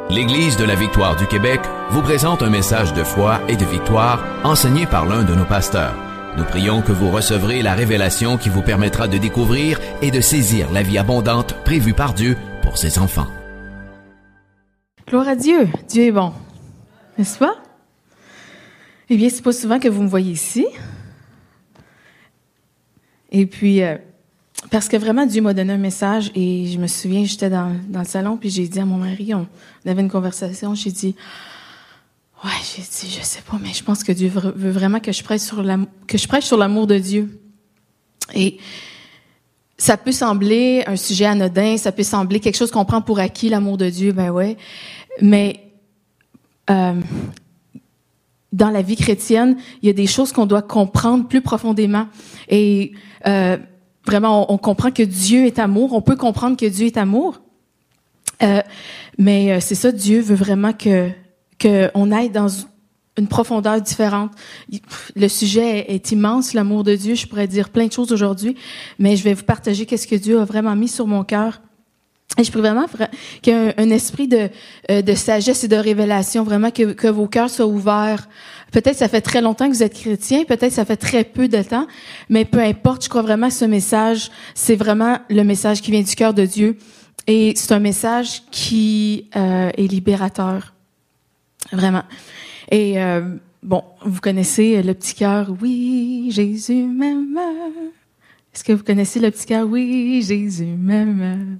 L'Église de la Victoire du Québec vous présente un message de foi et de victoire enseigné par l'un de nos pasteurs. Nous prions que vous recevrez la révélation qui vous permettra de découvrir et de saisir la vie abondante prévue par Dieu pour ses enfants. Gloire à Dieu. Dieu est bon. N'est-ce pas? Eh bien, c'est pas souvent que vous me voyez ici. Et puis, parce que vraiment, Dieu m'a donné un message et je me souviens, j'étais dans le salon puis j'ai dit à mon mari, on avait une conversation, j'ai dit, je sais pas, mais je pense que Dieu veut vraiment que je prêche sur l'amour de Dieu. Et ça peut sembler un sujet anodin, ça peut sembler quelque chose qu'on prend pour acquis, l'amour de Dieu, ben ouais. Mais dans la vie chrétienne, il y a des choses qu'on doit comprendre plus profondément. Et vraiment, on comprend que Dieu est amour. On peut comprendre que Dieu est amour. Mais c'est ça, Dieu veut vraiment qu'on aille dans une profondeur différente. Le sujet est immense, l'amour de Dieu. Je pourrais dire plein de choses aujourd'hui, mais je vais vous partager qu'est-ce que Dieu a vraiment mis sur mon cœur. Et je prie vraiment qu'il y ait un esprit de sagesse et de révélation, vraiment que vos cœurs soient ouverts. Peut-être ça fait très longtemps que vous êtes chrétien, peut-être ça fait très peu de temps, mais peu importe, je crois vraiment que ce message, c'est vraiment le message qui vient du cœur de Dieu. Et c'est un message qui est libérateur, vraiment. Et vous connaissez le petit cœur, oui, Jésus m'aime. Est-ce que vous connaissez le petit cœur, oui, Jésus m'aime?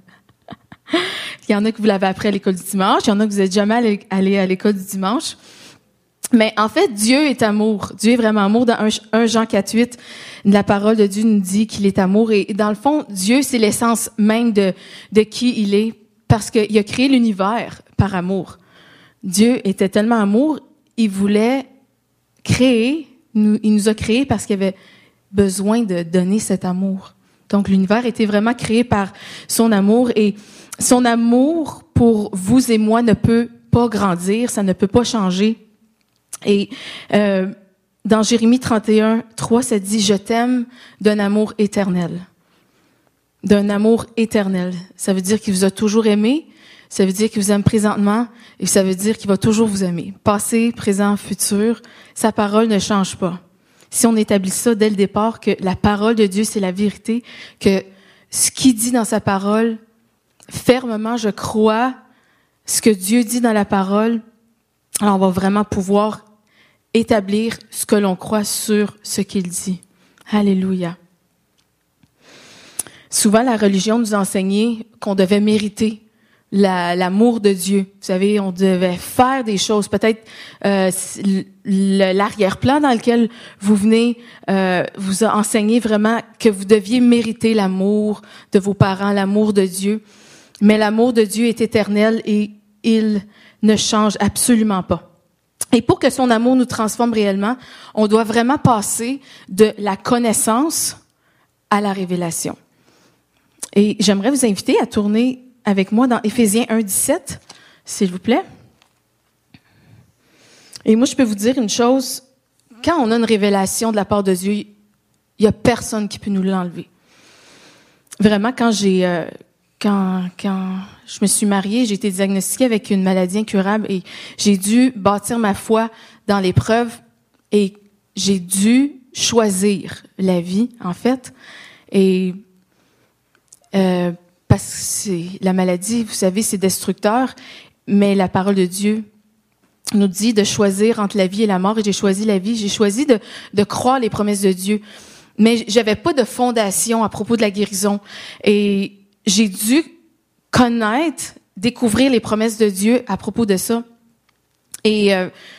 Il y en a que vous l'avez appris à l'école du dimanche, il y en a que vous n'êtes jamais allé à l'école du dimanche. Mais en fait, Dieu est amour. Dieu est vraiment amour. Dans 1 Jean 4:8, la parole de Dieu nous dit qu'il est amour. Et dans le fond, Dieu, c'est l'essence même de qui il est, parce qu'il a créé l'univers par amour. Dieu était tellement amour, il voulait créer, il nous a créés parce qu'il avait besoin de donner cet amour. Donc, l'univers était vraiment créé par son amour. Et son amour pour vous et moi ne peut pas grandir, ça ne peut pas changer. Et dans Jérémie 31:3, ça dit « Je t'aime d'un amour éternel ». D'un amour éternel. Ça veut dire qu'il vous a toujours aimé, ça veut dire qu'il vous aime présentement, et ça veut dire qu'il va toujours vous aimer. Passé, présent, futur, sa parole ne change pas. Si on établit ça dès le départ, que la parole de Dieu, c'est la vérité, que ce qu'il dit dans sa parole, fermement, je crois ce que Dieu dit dans la parole, alors on va vraiment pouvoir établir ce que l'on croit sur ce qu'il dit. Alléluia. Souvent, la religion nous enseignait qu'on devait mériter l'amour de Dieu. Vous savez, on devait faire des choses. Peut-être l'arrière-plan dans lequel vous venez vous a enseigné vraiment que vous deviez mériter l'amour de vos parents, l'amour de Dieu. Mais l'amour de Dieu est éternel et il ne change absolument pas. Et pour que son amour nous transforme réellement, on doit vraiment passer de la connaissance à la révélation. Et j'aimerais vous inviter à tourner avec moi dans Éphésiens 1:17, s'il vous plaît. Et moi, je peux vous dire une chose, quand on a une révélation de la part de Dieu, il n'y a personne qui peut nous l'enlever. Vraiment, quand je me suis mariée, j'ai été diagnostiquée avec une maladie incurable et j'ai dû bâtir ma foi dans l'épreuve et j'ai dû choisir la vie, en fait. Et parce que la maladie, vous savez, c'est destructeur, mais la parole de Dieu nous dit de choisir entre la vie et la mort, et j'ai choisi la vie. J'ai choisi de croire les promesses de Dieu. Mais j'avais pas de fondation à propos de la guérison. Et j'ai dû connaître, découvrir les promesses de Dieu à propos de ça. Et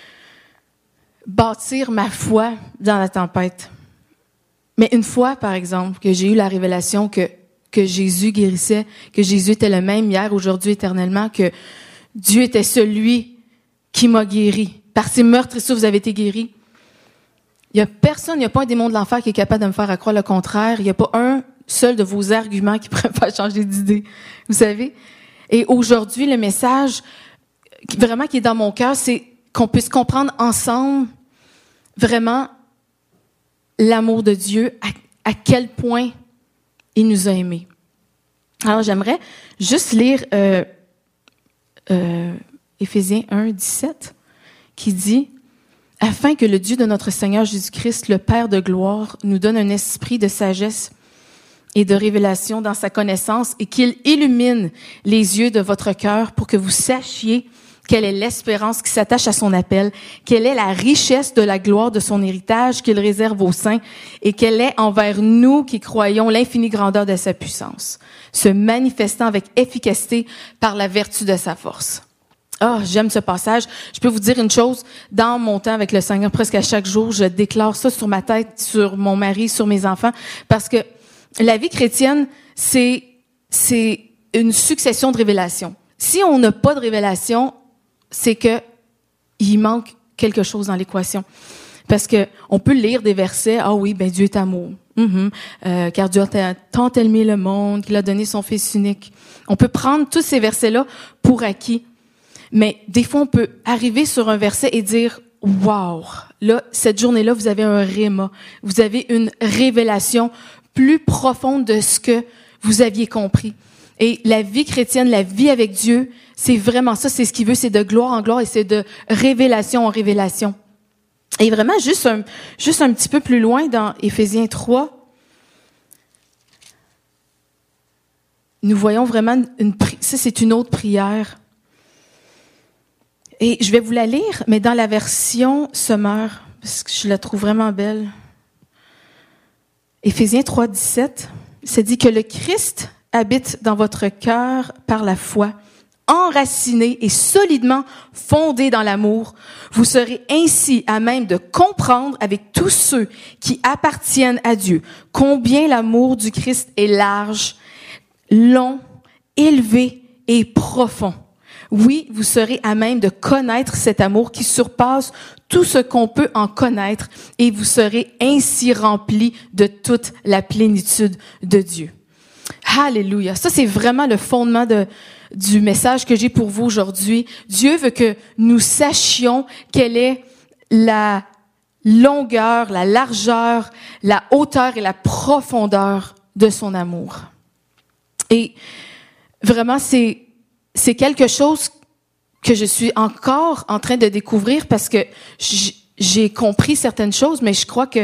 bâtir ma foi dans la tempête. Mais une fois, par exemple, que j'ai eu la révélation que Jésus guérissait, que Jésus était le même hier, aujourd'hui, éternellement, que Dieu était celui qui m'a guéri. Par ses meurtres et ça, vous avez été guéris. Il y a personne, il n'y a pas un démon de l'enfer qui est capable de me faire croire le contraire. Il n'y a pas un seul de vos arguments qui pourrait me faire changer d'idée. Vous savez? Et aujourd'hui, le message vraiment qui est dans mon cœur, c'est qu'on puisse comprendre ensemble vraiment l'amour de Dieu, à quel point il nous a aimés. Alors, j'aimerais juste lire Éphésiens 1, 17, qui dit « Afin que le Dieu de notre Seigneur Jésus-Christ, le Père de gloire, nous donne un esprit de sagesse et de révélation dans sa connaissance et qu'il illumine les yeux de votre cœur pour que vous sachiez quelle est l'espérance qui s'attache à son appel, quelle est la richesse de la gloire de son héritage qu'il réserve aux saints et quelle est envers nous qui croyons l'infinie grandeur de sa puissance, se manifestant avec efficacité par la vertu de sa force. » Ah, j'aime ce passage. Je peux vous dire une chose, dans mon temps avec le Seigneur, presque à chaque jour, je déclare ça sur ma tête, sur mon mari, sur mes enfants, parce que la vie chrétienne, c'est une succession de révélations. Si on n'a pas de révélation, c'est que il manque quelque chose dans l'équation. Parce que on peut lire des versets, ah oui, ben Dieu est amour. Car Dieu a tant aimé le monde qu'il a donné son Fils unique. On peut prendre tous ces versets-là pour acquis. Mais des fois, on peut arriver sur un verset et dire « Wow! » Là, cette journée-là, vous avez un réma. Vous avez une révélation plus profonde de ce que vous aviez compris. Et la vie chrétienne, la vie avec Dieu, c'est vraiment ça. C'est ce qu'il veut, c'est de gloire en gloire et c'est de révélation en révélation. Et vraiment, juste un petit peu plus loin dans Éphésiens 3, nous voyons vraiment ça, c'est une autre prière. Et je vais vous la lire, mais dans la version Semeur, parce que je la trouve vraiment belle. Éphésiens 3, 17, ça dit que le Christ habite dans votre cœur par la foi, enraciné et solidement fondé dans l'amour. Vous serez ainsi à même de comprendre avec tous ceux qui appartiennent à Dieu combien l'amour du Christ est large, long, élevé et profond. Oui, vous serez à même de connaître cet amour qui surpasse tout ce qu'on peut en connaître et vous serez ainsi remplis de toute la plénitude de Dieu. Alléluia. Ça, c'est vraiment le fondement du message que j'ai pour vous aujourd'hui. Dieu veut que nous sachions quelle est la longueur, la largeur, la hauteur et la profondeur de son amour. Et vraiment, c'est quelque chose que je suis encore en train de découvrir parce que j'ai compris certaines choses, mais je crois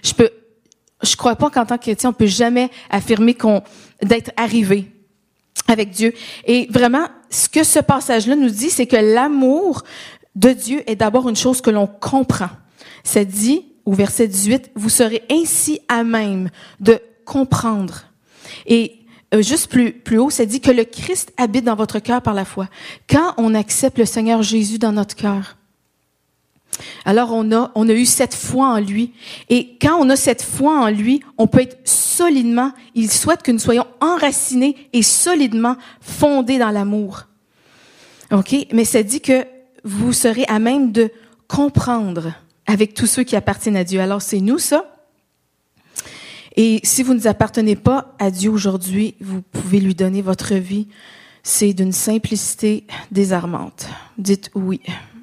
pas qu'en tant que chrétien, on peut jamais affirmer d'être arrivé avec Dieu. Et vraiment, ce que ce passage-là nous dit, c'est que l'amour de Dieu est d'abord une chose que l'on comprend. Ça dit, au verset 18, vous serez ainsi à même de comprendre. Et juste plus haut, ça dit que le Christ habite dans votre cœur par la foi. Quand on accepte le Seigneur Jésus dans notre cœur, alors on a eu cette foi en lui. Et quand on a cette foi en lui, on peut être solidement, il souhaite que nous soyons enracinés et solidement fondés dans l'amour. OK? Mais ça dit que vous serez à même de comprendre avec tous ceux qui appartiennent à Dieu. Alors c'est nous ça. Et si vous ne appartenez pas à Dieu aujourd'hui, vous pouvez lui donner votre vie. C'est d'une simplicité désarmante. Dites oui.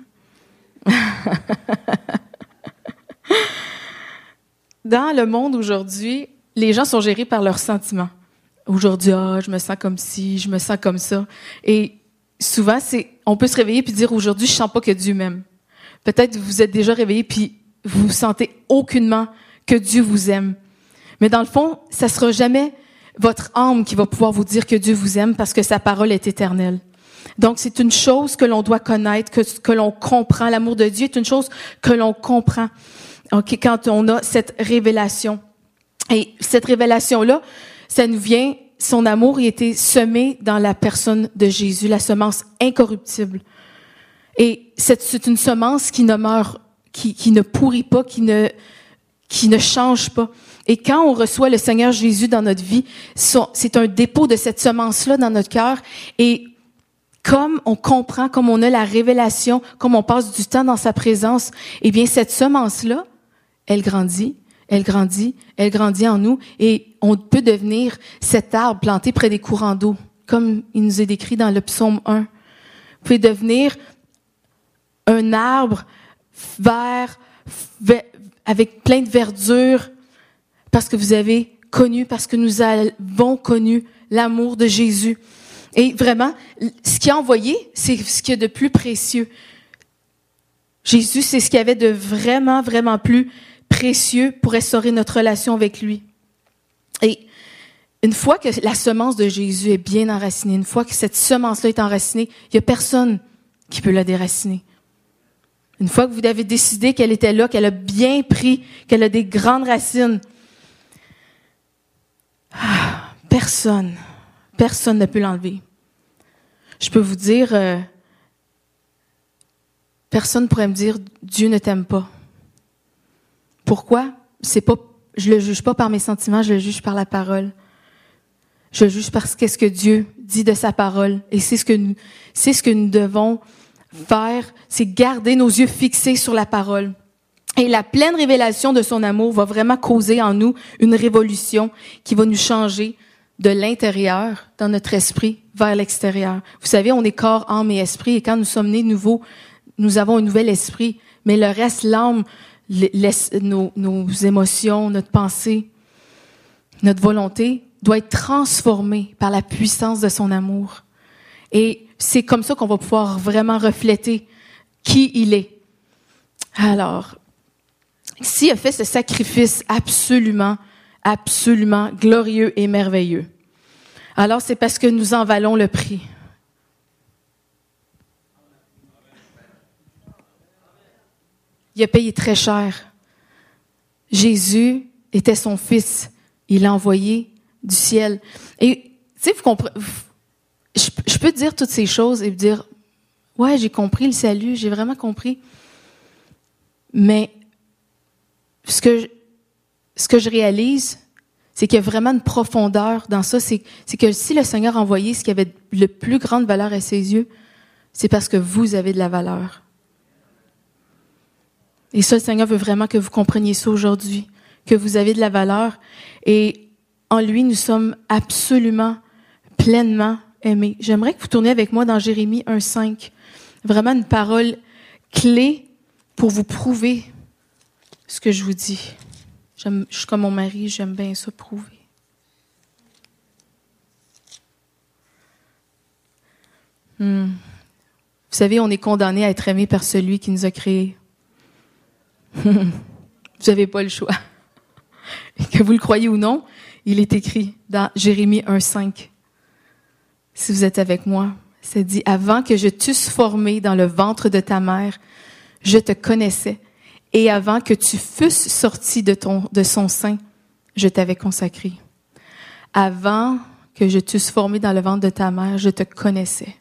Dans le monde aujourd'hui, les gens sont gérés par leurs sentiments. Aujourd'hui, je me sens comme ci, je me sens comme ça. Et souvent, on peut se réveiller puis dire aujourd'hui, je sens pas que Dieu m'aime. Peut-être vous êtes déjà réveillé puis vous sentez aucunement que Dieu vous aime. Mais dans le fond, ça sera jamais votre âme qui va pouvoir vous dire que Dieu vous aime parce que sa parole est éternelle. Donc, c'est une chose que l'on doit connaître, que l'on comprend. L'amour de Dieu est une chose que l'on comprend. Okay, quand on a cette révélation. Et cette révélation-là, ça nous vient, son amour a été semé dans la personne de Jésus, la semence incorruptible. Et c'est une semence qui ne meurt, qui ne pourrit pas, qui ne change pas. Et quand on reçoit le Seigneur Jésus dans notre vie, c'est un dépôt de cette semence-là dans notre cœur. Et comme on comprend, comme on a la révélation, comme on passe du temps dans sa présence, eh bien, cette semence-là, elle grandit en nous et on peut devenir cet arbre planté près des courants d'eau, comme il nous est décrit dans le psaume 1. Vous pouvez devenir un arbre vert, avec plein de verdure, parce que vous avez connu, parce que nous avons connu l'amour de Jésus. Et vraiment, ce qu'il a envoyé, c'est ce qu'il y a de plus précieux. Jésus, c'est ce qu'il y avait de vraiment, vraiment plus précieux pour restaurer notre relation avec lui. Et une fois que la semence de Jésus est bien enracinée, une fois que cette semence-là est enracinée, il n'y a personne qui peut la déraciner. Une fois que vous avez décidé qu'elle était là, qu'elle a bien pris, qu'elle a des grandes racines, personne ne peut l'enlever. Je peux vous dire, personne ne pourrait me dire « Dieu ne t'aime pas ». Pourquoi? Je le juge pas par mes sentiments, je le juge par la parole. Je le juge parce qu'est-ce que Dieu dit de sa parole. Et c'est ce que nous devons faire, c'est garder nos yeux fixés sur la parole. Et la pleine révélation de son amour va vraiment causer en nous une révolution qui va nous changer de l'intérieur, dans notre esprit, vers l'extérieur. Vous savez, on est corps, âme et esprit, et quand nous sommes nés nouveaux, nous avons un nouvel esprit. Mais le reste, l'âme, nos émotions, notre pensée, notre volonté, doit être transformée par la puissance de son amour. Et c'est comme ça qu'on va pouvoir vraiment refléter qui il est. Alors, s'il a fait ce sacrifice absolument glorieux et merveilleux, alors c'est parce que nous en valons le prix. Il a payé très cher. Jésus était son fils. Il l'a envoyé du ciel. Et, tu sais, vous comprenez, je peux dire toutes ces choses et vous dire, ouais, j'ai compris le salut, j'ai vraiment compris. Mais, ce que je réalise, c'est qu'il y a vraiment une profondeur dans ça. C'est que si le Seigneur a envoyé ce qui avait le plus grande valeur à ses yeux, c'est parce que vous avez de la valeur. Et ça, le Seigneur veut vraiment que vous compreniez ça aujourd'hui, que vous avez de la valeur. Et en lui, nous sommes absolument, pleinement aimés. J'aimerais que vous tourniez avec moi dans Jérémie 1,5. Vraiment une parole clé pour vous prouver ce que je vous dis. Je suis comme mon mari, j'aime bien ça prouver. Vous savez, on est condamné à être aimé par celui qui nous a créés. Vous n'avez pas le choix. Que vous le croyez ou non, il est écrit dans Jérémie 1,5. Si vous êtes avec moi, ça dit « Avant que je t'eusse formé dans le ventre de ta mère, je te connaissais. Et avant que tu fusses sorti de son sein, je t'avais consacré. » Avant que je t'eusse formé dans le ventre de ta mère, je te connaissais.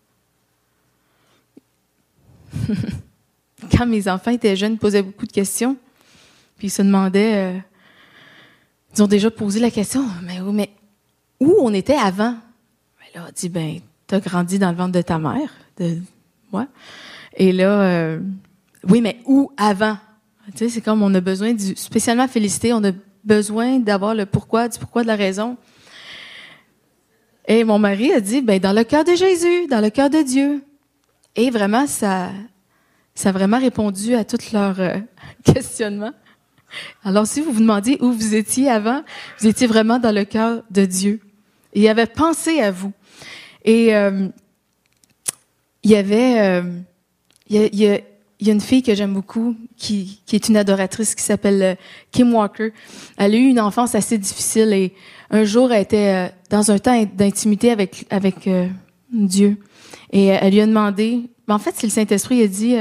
Quand mes enfants étaient jeunes, ils posaient beaucoup de questions. Puis ils se demandaient, ils ont déjà posé la question, mais où on était avant? Ben là, on dit, t'as grandi dans le ventre de ta mère. Ouais. Et là, oui, mais où avant? Tu sais, c'est comme on a besoin spécialement Félicité, on a besoin d'avoir le pourquoi, du pourquoi, de la raison. Et mon mari a dit, dans le cœur de Jésus, dans le cœur de Dieu. Et vraiment, ça a vraiment répondu à tous leurs questionnements. Alors, si vous vous demandiez où vous étiez avant, vous étiez vraiment dans le cœur de Dieu. Et il avait pensé à vous. Et il y a une fille que j'aime beaucoup, qui est une adoratrice, qui s'appelle Kim Walker. Elle a eu une enfance assez difficile et un jour, elle était dans un temps d'intimité avec Dieu. Et elle lui a demandé, en fait, c'est le Saint-Esprit, il a dit,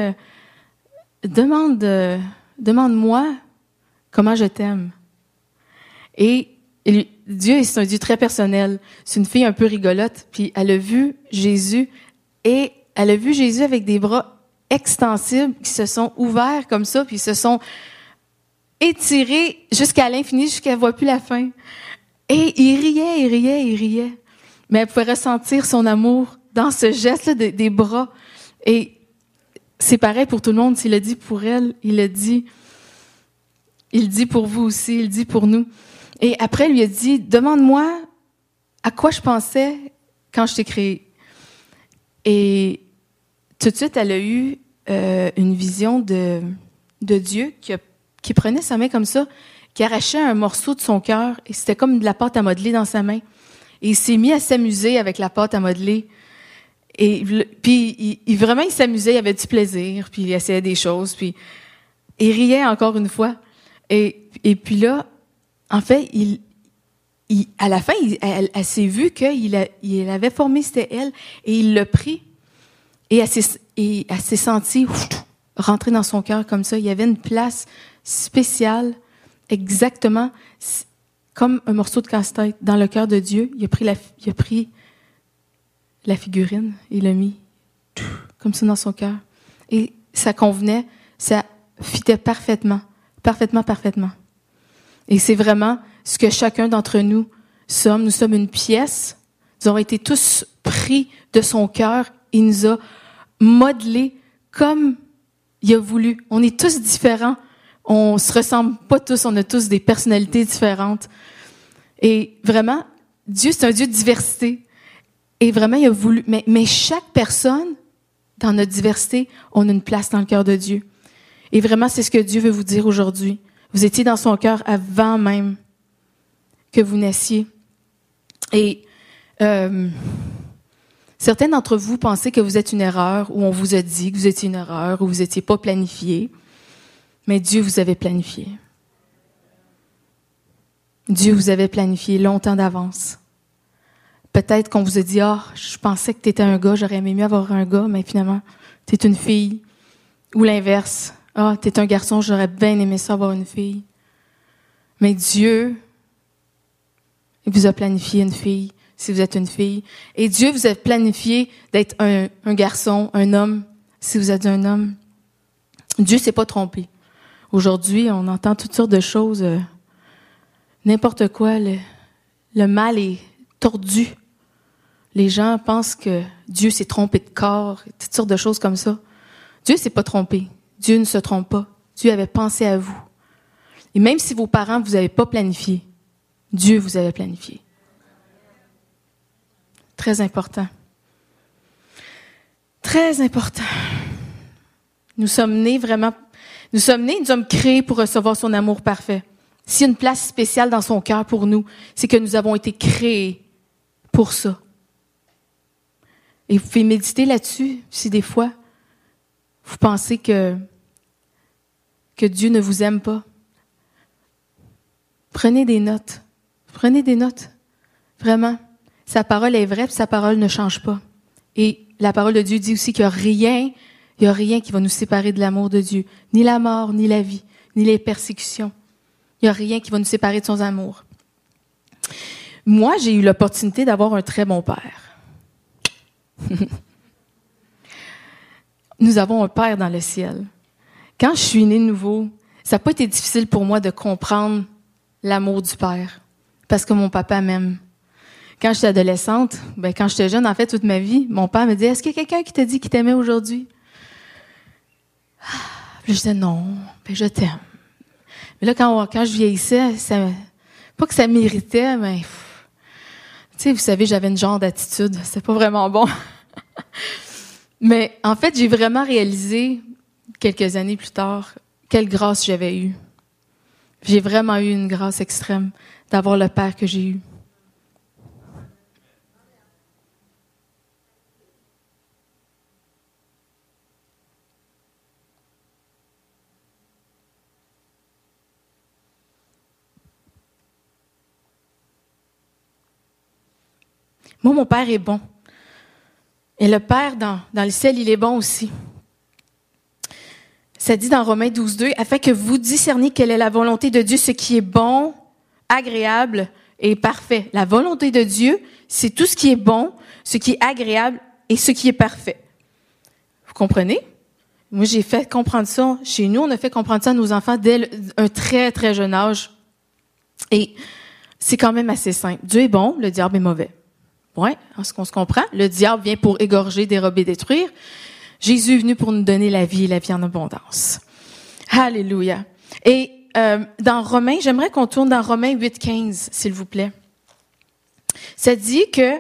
demande-moi comment je t'aime. Et Dieu, c'est un Dieu très personnel. C'est une fille un peu rigolote, puis elle a vu Jésus, et elle a vu Jésus avec des bras extensibles qui se sont ouverts comme ça, puis se sont étirés jusqu'à l'infini, jusqu'à qu'elle ne voit plus la fin. Et il riait. Mais elle pouvait ressentir son amour dans ce geste-là des bras. Et c'est pareil pour tout le monde. S'il a dit pour elle, il le dit. Il dit pour vous aussi, il dit pour nous. Et après, il lui a dit, demande-moi à quoi je pensais quand je t'ai créé. Et tout de suite, elle a eu une vision de Dieu qui prenait sa main comme ça, qui arrachait un morceau de son cœur, et c'était comme de la pâte à modeler dans sa main. Et il s'est mis à s'amuser avec la pâte à modeler. Et puis, vraiment, il s'amusait, il avait du plaisir, puis il essayait des choses, puis il riait encore une fois. Et puis là, en fait, à la fin, elle s'est vue qu'il avait formé, c'était elle, et il l'a pris, et elle s'est sentie rentrer dans son cœur comme ça. Il y avait une place spéciale, exactement comme un morceau de casse-tête dans le cœur de Dieu. Il a pris la figurine et l'a mis comme ça dans son cœur. Et ça convenait, ça fitait parfaitement. Et c'est vraiment ce que chacun d'entre nous sommes. Nous sommes une pièce. Nous avons été tous pris de son cœur. Il nous a modelés comme il a voulu. On est tous différents. On se ressemble pas tous. On a tous des personnalités différentes. Et vraiment, Dieu, c'est un Dieu de diversité. Et vraiment, il a voulu. Mais chaque personne, dans notre diversité, on a une place dans le cœur de Dieu. Et vraiment, c'est ce que Dieu veut vous dire aujourd'hui. Vous étiez dans son cœur avant même que vous naissiez. Et certains d'entre vous pensez que vous êtes une erreur, ou on vous a dit que vous étiez une erreur, ou vous n'étiez pas planifié. Mais Dieu vous avait planifié. Dieu vous avait planifié longtemps d'avance. Peut-être qu'on vous a dit « Ah, je pensais que tu étais un gars, j'aurais aimé mieux avoir un gars, mais finalement, tu es une fille. » Ou l'inverse. « Ah, tu es un garçon, j'aurais bien aimé ça avoir une fille. » Mais Dieu, il vous a planifié une fille, si vous êtes une fille. Et Dieu vous a planifié d'être un garçon, un homme, si vous êtes un homme. Dieu ne s'est pas trompé. Aujourd'hui, on entend toutes sortes de choses, n'importe quoi. Le mal est tordu. Les gens pensent que Dieu s'est trompé de corps, toutes sortes de choses comme ça. Dieu ne s'est pas trompé. Dieu ne se trompe pas. Dieu avait pensé à vous. Et même si vos parents ne vous avaient pas planifié, Dieu vous avait planifié. Très important. Très important. Nous sommes nés, nous sommes créés pour recevoir son amour parfait. S'il y a une place spéciale dans son cœur pour nous, c'est que nous avons été créés pour ça. Et vous pouvez méditer là-dessus, si des fois, vous pensez que Dieu ne vous aime pas. Prenez des notes. Prenez des notes. Vraiment. Sa parole est vraie, puis sa parole ne change pas. Et la parole de Dieu dit aussi qu'il n'y a rien qui va nous séparer de l'amour de Dieu. Ni la mort, ni la vie, ni les persécutions. Il n'y a rien qui va nous séparer de son amour. Moi, j'ai eu l'opportunité d'avoir un très bon père. Nous avons un Père dans le ciel. Quand je suis née de nouveau, ça n'a pas été difficile pour moi de comprendre l'amour du Père, parce que mon papa m'aime. Quand j'étais adolescente, quand j'étais jeune, en fait, toute ma vie, mon père me disait « Est-ce qu'il y a quelqu'un qui t'a dit qu'il t'aimait aujourd'hui? » Puis je disais « Non, je t'aime. » Mais là, quand je vieillissais, pas que ça m'irritait, mais vous savez, j'avais une genre d'attitude, c'était pas vraiment bon. Mais en fait, j'ai vraiment réalisé, quelques années plus tard, quelle grâce j'avais eue. J'ai vraiment eu une grâce extrême d'avoir le Père que j'ai eu. Moi, mon Père est bon. Et le Père, dans le ciel, il est bon aussi. Ça dit dans Romains 12:2, « Afin que vous discerniez quelle est la volonté de Dieu, ce qui est bon, agréable et parfait. » La volonté de Dieu, c'est tout ce qui est bon, ce qui est agréable et ce qui est parfait. Vous comprenez? Moi, j'ai fait comprendre ça. Chez nous, on a fait comprendre ça à nos enfants dès un très, très jeune âge. Et c'est quand même assez simple. Dieu est bon, le diable est mauvais. Ouais, est-ce qu'on se comprend? Le diable vient pour égorger, dérober, détruire. Jésus est venu pour nous donner la vie et la vie en abondance. Alléluia. Et dans Romains, j'aimerais qu'on tourne dans Romains 8:15, s'il vous plaît. Ça dit que,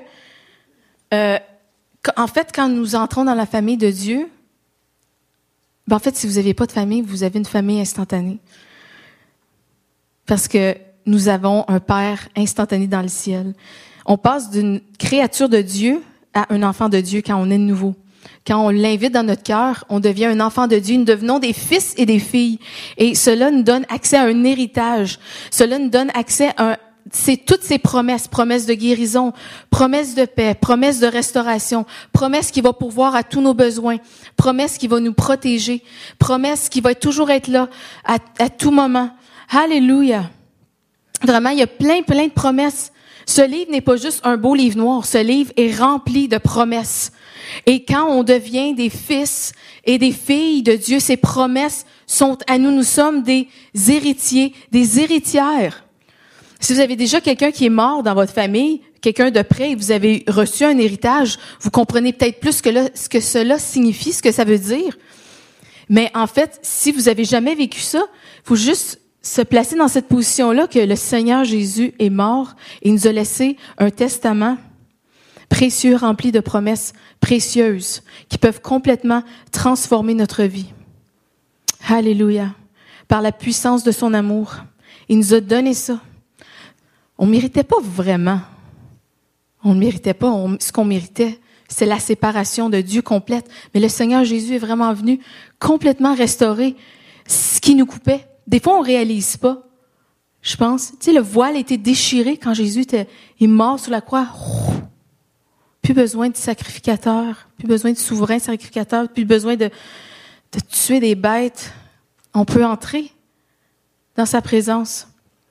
en fait, quand nous entrons dans la famille de Dieu, en fait, si vous n'avez pas de famille, vous avez une famille instantanée. Parce que nous avons un Père instantané dans le ciel. On passe d'une créature de Dieu à un enfant de Dieu quand on est nouveau. Quand on l'invite dans notre cœur, on devient un enfant de Dieu. Nous devenons des fils et des filles. Et cela nous donne accès à un héritage. Cela nous donne accès à c'est toutes ces promesses, promesses de guérison, promesses de paix, promesses de restauration, promesses qui va pourvoir à tous nos besoins, promesses qui va nous protéger, promesses qui va toujours être là à tout moment. Alléluia. Vraiment, il y a plein de promesses. Ce livre n'est pas juste un beau livre noir. Ce livre est rempli de promesses. Et quand on devient des fils et des filles de Dieu, ces promesses sont à nous. Nous sommes des héritiers, des héritières. Si vous avez déjà quelqu'un qui est mort dans votre famille, quelqu'un de près, et vous avez reçu un héritage, vous comprenez peut-être plus ce que cela signifie, ce que ça veut dire. Mais en fait, si vous avez jamais vécu ça, il faut juste se placer dans cette position-là que le Seigneur Jésus est mort et nous a laissé un testament précieux, rempli de promesses précieuses qui peuvent complètement transformer notre vie. Alléluia. Par la puissance de son amour, il nous a donné ça. On méritait pas vraiment. On ne méritait pas. Ce qu'on méritait, c'est la séparation de Dieu complète. Mais le Seigneur Jésus est vraiment venu complètement restaurer ce qui nous coupait. Des fois, on réalise pas. Je pense, tu sais, le voile a été déchiré quand Jésus est mort sur la croix. Plus besoin de sacrificateur, plus besoin de souverain sacrificateur, plus besoin de tuer des bêtes. On peut entrer dans sa présence.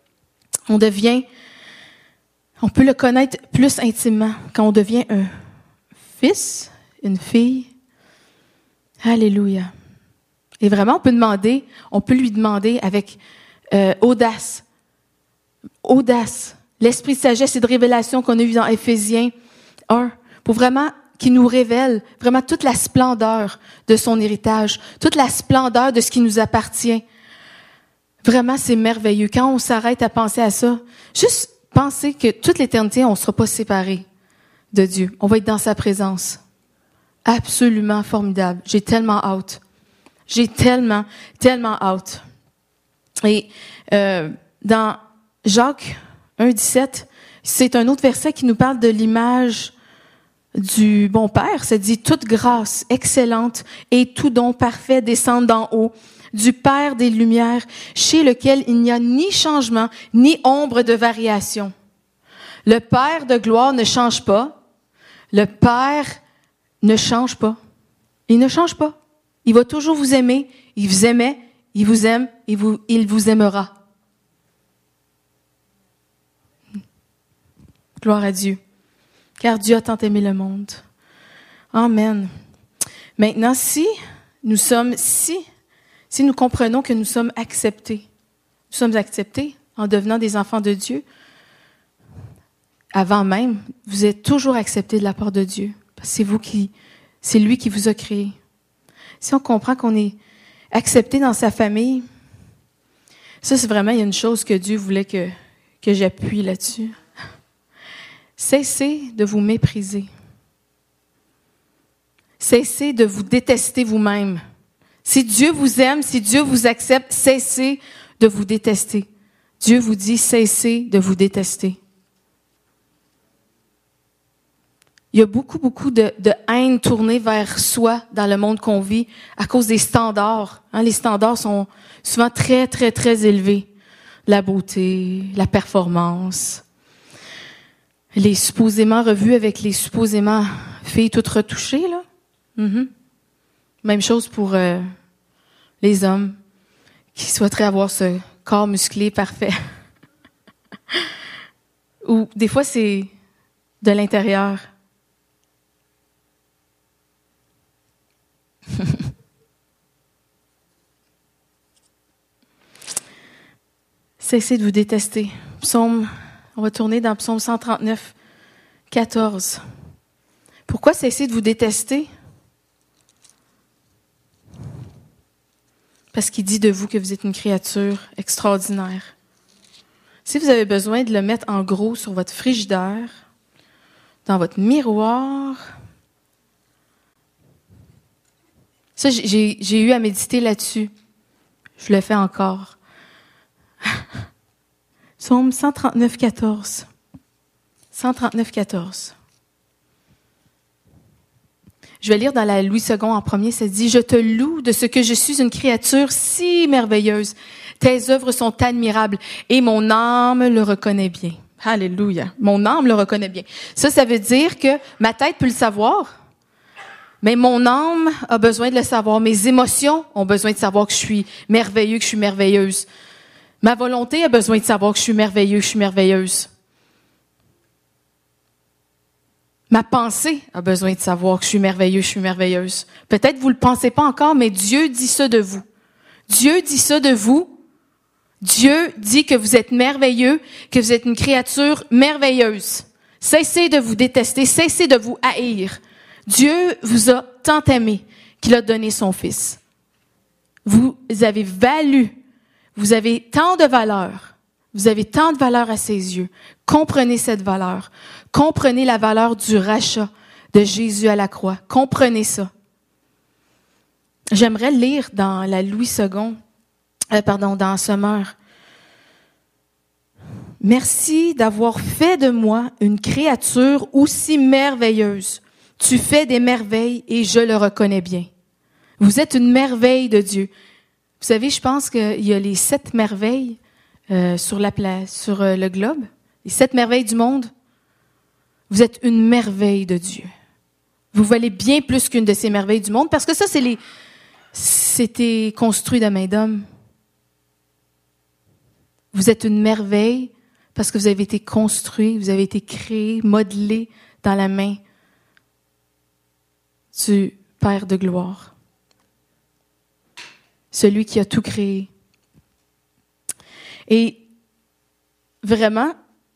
On peut le connaître plus intimement quand on devient un fils, une fille. Alléluia. Et vraiment, on peut lui demander avec audace. Audace. L'esprit de sagesse et de révélation qu'on a vu dans Éphésiens 1, pour vraiment qu'il nous révèle vraiment toute la splendeur de son héritage, toute la splendeur de ce qui nous appartient. Vraiment, c'est merveilleux. Quand on s'arrête à penser à ça, juste penser que toute l'éternité, on ne sera pas séparés de Dieu. On va être dans sa présence. Absolument formidable. J'ai tellement hâte. J'ai tellement hâte. Et dans Jacques 1,17, c'est un autre verset qui nous parle de l'image du bon Père. Ça dit « Toute grâce excellente et tout don parfait descendent d'en haut, du Père des Lumières, chez lequel il n'y a ni changement, ni ombre de variation. » Le Père de gloire ne change pas. Le Père ne change pas. Il ne change pas. Il va toujours vous aimer. Il vous aimait, il vous aime, il vous aimera. Gloire à Dieu. Car Dieu a tant aimé le monde. Amen. Maintenant, si nous comprenons que nous sommes acceptés en devenant des enfants de Dieu, avant même, vous êtes toujours acceptés de la part de Dieu. Parce que c'est lui qui vous a créé. Si on comprend qu'on est accepté dans sa famille, ça c'est vraiment, il y a une chose que Dieu voulait que j'appuie là-dessus. Cessez de vous mépriser. Cessez de vous détester vous-même. Si Dieu vous aime, si Dieu vous accepte, cessez de vous détester. Dieu vous dit, cessez de vous détester. Il y a beaucoup de haine tournée vers soi dans le monde qu'on vit à cause des standards. Les standards sont souvent très, très, très élevés. La beauté, la performance, les supposément revus avec les supposément filles toutes retouchées, là. Même chose pour les hommes qui souhaiteraient avoir ce corps musclé parfait. Ou des fois, c'est de l'intérieur. Cessez de vous détester. On va tourner dans Psaume 139, 14. Pourquoi cessez de vous détester? Parce qu'il dit de vous que vous êtes une créature extraordinaire. Si vous avez besoin de le mettre en gros sur votre frigidaire, dans votre miroir, ça, j'ai eu à méditer là-dessus. Je le fais encore. Psaume 139, 14. 139, 14. Je vais lire dans la Louis II en premier, ça dit « Je te loue de ce que je suis une créature si merveilleuse. Tes œuvres sont admirables et mon âme le reconnaît bien. » Alléluia. Mon âme le reconnaît bien. Ça veut dire que ma tête peut le savoir, mais mon âme a besoin de le savoir. Mes émotions ont besoin de savoir que je suis merveilleux, que je suis merveilleuse. Ma volonté a besoin de savoir que je suis merveilleux, que je suis merveilleuse. Ma pensée a besoin de savoir que je suis merveilleux, je suis merveilleuse. Peut-être vous le pensez pas encore, mais Dieu dit ça de vous. Dieu dit ça de vous. Dieu dit que vous êtes merveilleux, que vous êtes une créature merveilleuse. Cessez de vous détester, cessez de vous haïr. Dieu vous a tant aimé qu'il a donné son Fils. Vous avez valu, vous avez tant de valeur. Vous avez tant de valeur à ses yeux. Comprenez cette valeur. Comprenez la valeur du rachat de Jésus à la croix. Comprenez ça. J'aimerais lire dans la Louis II, dans Sommeur. Merci d'avoir fait de moi une créature aussi merveilleuse. Tu fais des merveilles et je le reconnais bien. Vous êtes une merveille de Dieu. Vous savez, je pense qu'il y a les 7 merveilles sur le globe, les 7 merveilles du monde. Vous êtes une merveille de Dieu. Vous valez bien plus qu'une de ces merveilles du monde, parce que ça, c'était construit de main d'homme. Vous êtes une merveille parce que vous avez été construit, vous avez été créé, modelé dans la main du Père de gloire. Celui qui a tout créé. Et vraiment,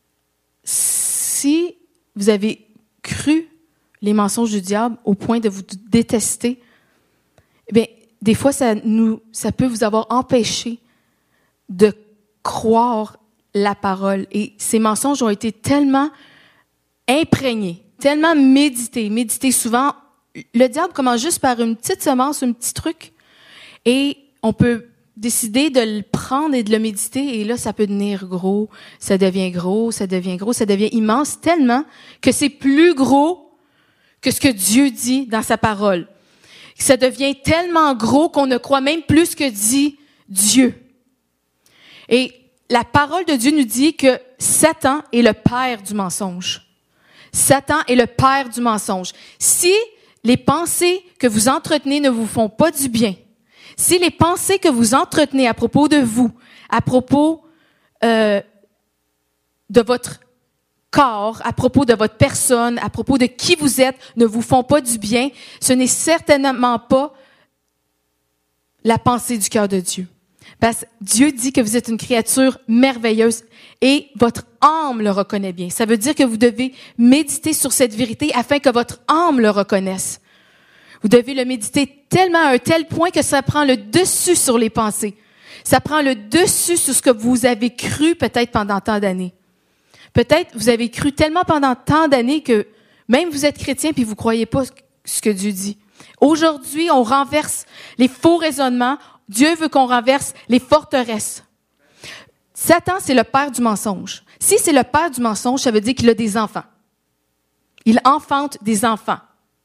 si vous avez cru les mensonges du diable au point de vous détester, eh bien, des fois, ça peut vous avoir empêché de croire la parole. Et ces mensonges ont été tellement imprégnés, tellement médités. Médités souvent, le diable commence juste par une petite semence, un petit truc, et on peut décider de le prendre et de le méditer, et là, ça peut devenir gros, ça devient gros, ça devient gros, ça devient immense, tellement que c'est plus gros que ce que Dieu dit dans sa parole. Ça devient tellement gros qu'on ne croit même plus ce que dit Dieu. Et la parole de Dieu nous dit que Satan est le père du mensonge. Satan est le père du mensonge. Si les pensées que vous entretenez ne vous font pas du bien, si les pensées que vous entretenez à propos de vous, à propos de votre corps, à propos de votre personne, à propos de qui vous êtes, ne vous font pas du bien, ce n'est certainement pas la pensée du cœur de Dieu. Parce que Dieu dit que vous êtes une créature merveilleuse et votre âme le reconnaît bien. Ça veut dire que vous devez méditer sur cette vérité afin que votre âme le reconnaisse. Vous devez le méditer tellement à un tel point que ça prend le dessus sur les pensées. Ça prend le dessus sur ce que vous avez cru peut-être pendant tant d'années. Peut-être vous avez cru tellement pendant tant d'années que même vous êtes chrétien puis vous croyez pas ce que Dieu dit. Aujourd'hui, on renverse les faux raisonnements. Dieu veut qu'on renverse les forteresses. Satan, c'est le père du mensonge. Si c'est le père du mensonge, ça veut dire qu'il a des enfants. Il enfante des enfants.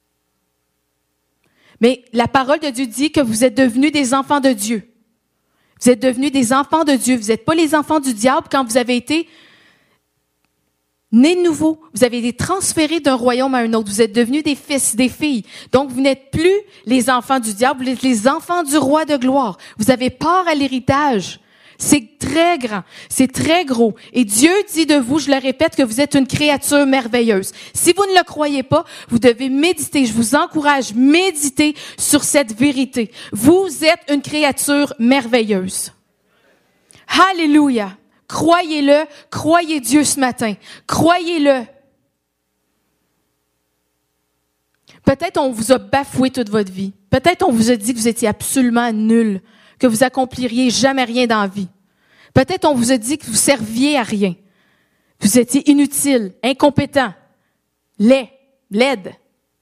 Mais la parole de Dieu dit que vous êtes devenus des enfants de Dieu. Vous êtes devenus des enfants de Dieu. Vous n'êtes pas les enfants du diable quand vous avez été nés de nouveau. Vous avez été transférés d'un royaume à un autre. Vous êtes devenus des fils, des filles. Donc, vous n'êtes plus les enfants du diable, vous êtes les enfants du roi de gloire. Vous avez part à l'héritage. C'est très grand, c'est très gros. Et Dieu dit de vous, je le répète, que vous êtes une créature merveilleuse. Si vous ne le croyez pas, vous devez méditer. Je vous encourage, méditer sur cette vérité. Vous êtes une créature merveilleuse. Alléluia. Croyez-le, croyez Dieu ce matin. Croyez-le. Peut-être on vous a bafoué toute votre vie. Peut-être on vous a dit que vous étiez absolument nul, que vous accompliriez jamais rien dans la vie. Peut-être on vous a dit que vous serviez à rien. Vous étiez inutile, incompétent, laid.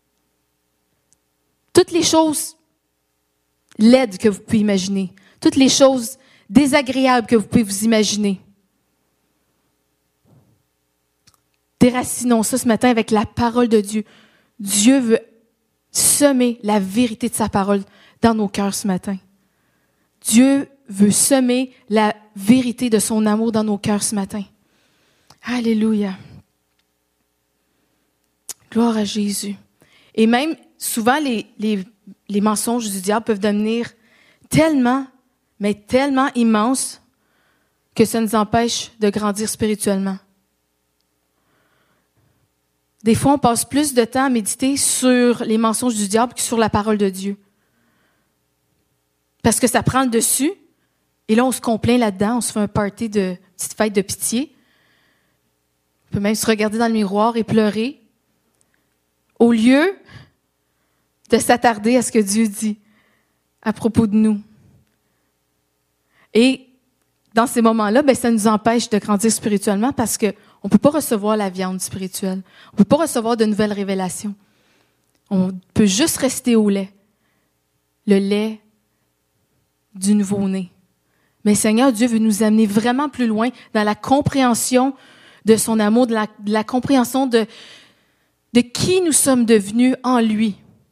Toutes les choses laides que vous pouvez imaginer. Toutes les choses désagréables que vous pouvez vous imaginer. Déracinons ça ce matin avec la parole de Dieu. Dieu veut semer la vérité de sa parole dans nos cœurs ce matin. Dieu veut semer la vérité de son amour dans nos cœurs ce matin. Alléluia. Gloire à Jésus. Et même, souvent, les mensonges du diable peuvent devenir tellement, mais tellement immenses que ça nous empêche de grandir spirituellement. Des fois, on passe plus de temps à méditer sur les mensonges du diable que sur la parole de Dieu. Parce que ça prend le dessus, et là, on se complaint là-dedans, on se fait un party de petite fête de pitié. On peut même se regarder dans le miroir et pleurer, au lieu de s'attarder à ce que Dieu dit à propos de nous. Et dans ces moments-là, ça nous empêche de grandir spirituellement parce qu'on ne peut pas recevoir la viande spirituelle. On ne peut pas recevoir de nouvelles révélations. On peut juste rester au lait. Le lait du nouveau-né. Mais Seigneur Dieu veut nous amener vraiment plus loin dans la compréhension de son amour, de la compréhension de qui nous sommes devenus en lui,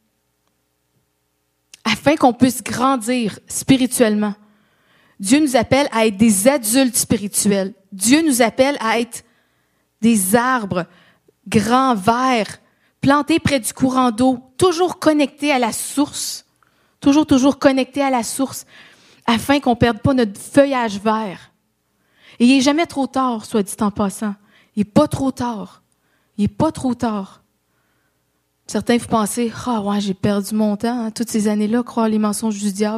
afin qu'on puisse grandir spirituellement. Dieu nous appelle à être des adultes spirituels. Dieu nous appelle à être des arbres grands, verts, plantés près du courant d'eau, toujours connectés à la source, toujours connectés à la source, afin qu'on ne perde pas notre feuillage vert. Et il n'est jamais trop tard, soit dit en passant. Il n'est pas trop tard. Il n'est pas trop tard. Certains, vous pensez, « Ah ouais, j'ai perdu mon temps, toutes ces années-là, croire les mensonges du diable. »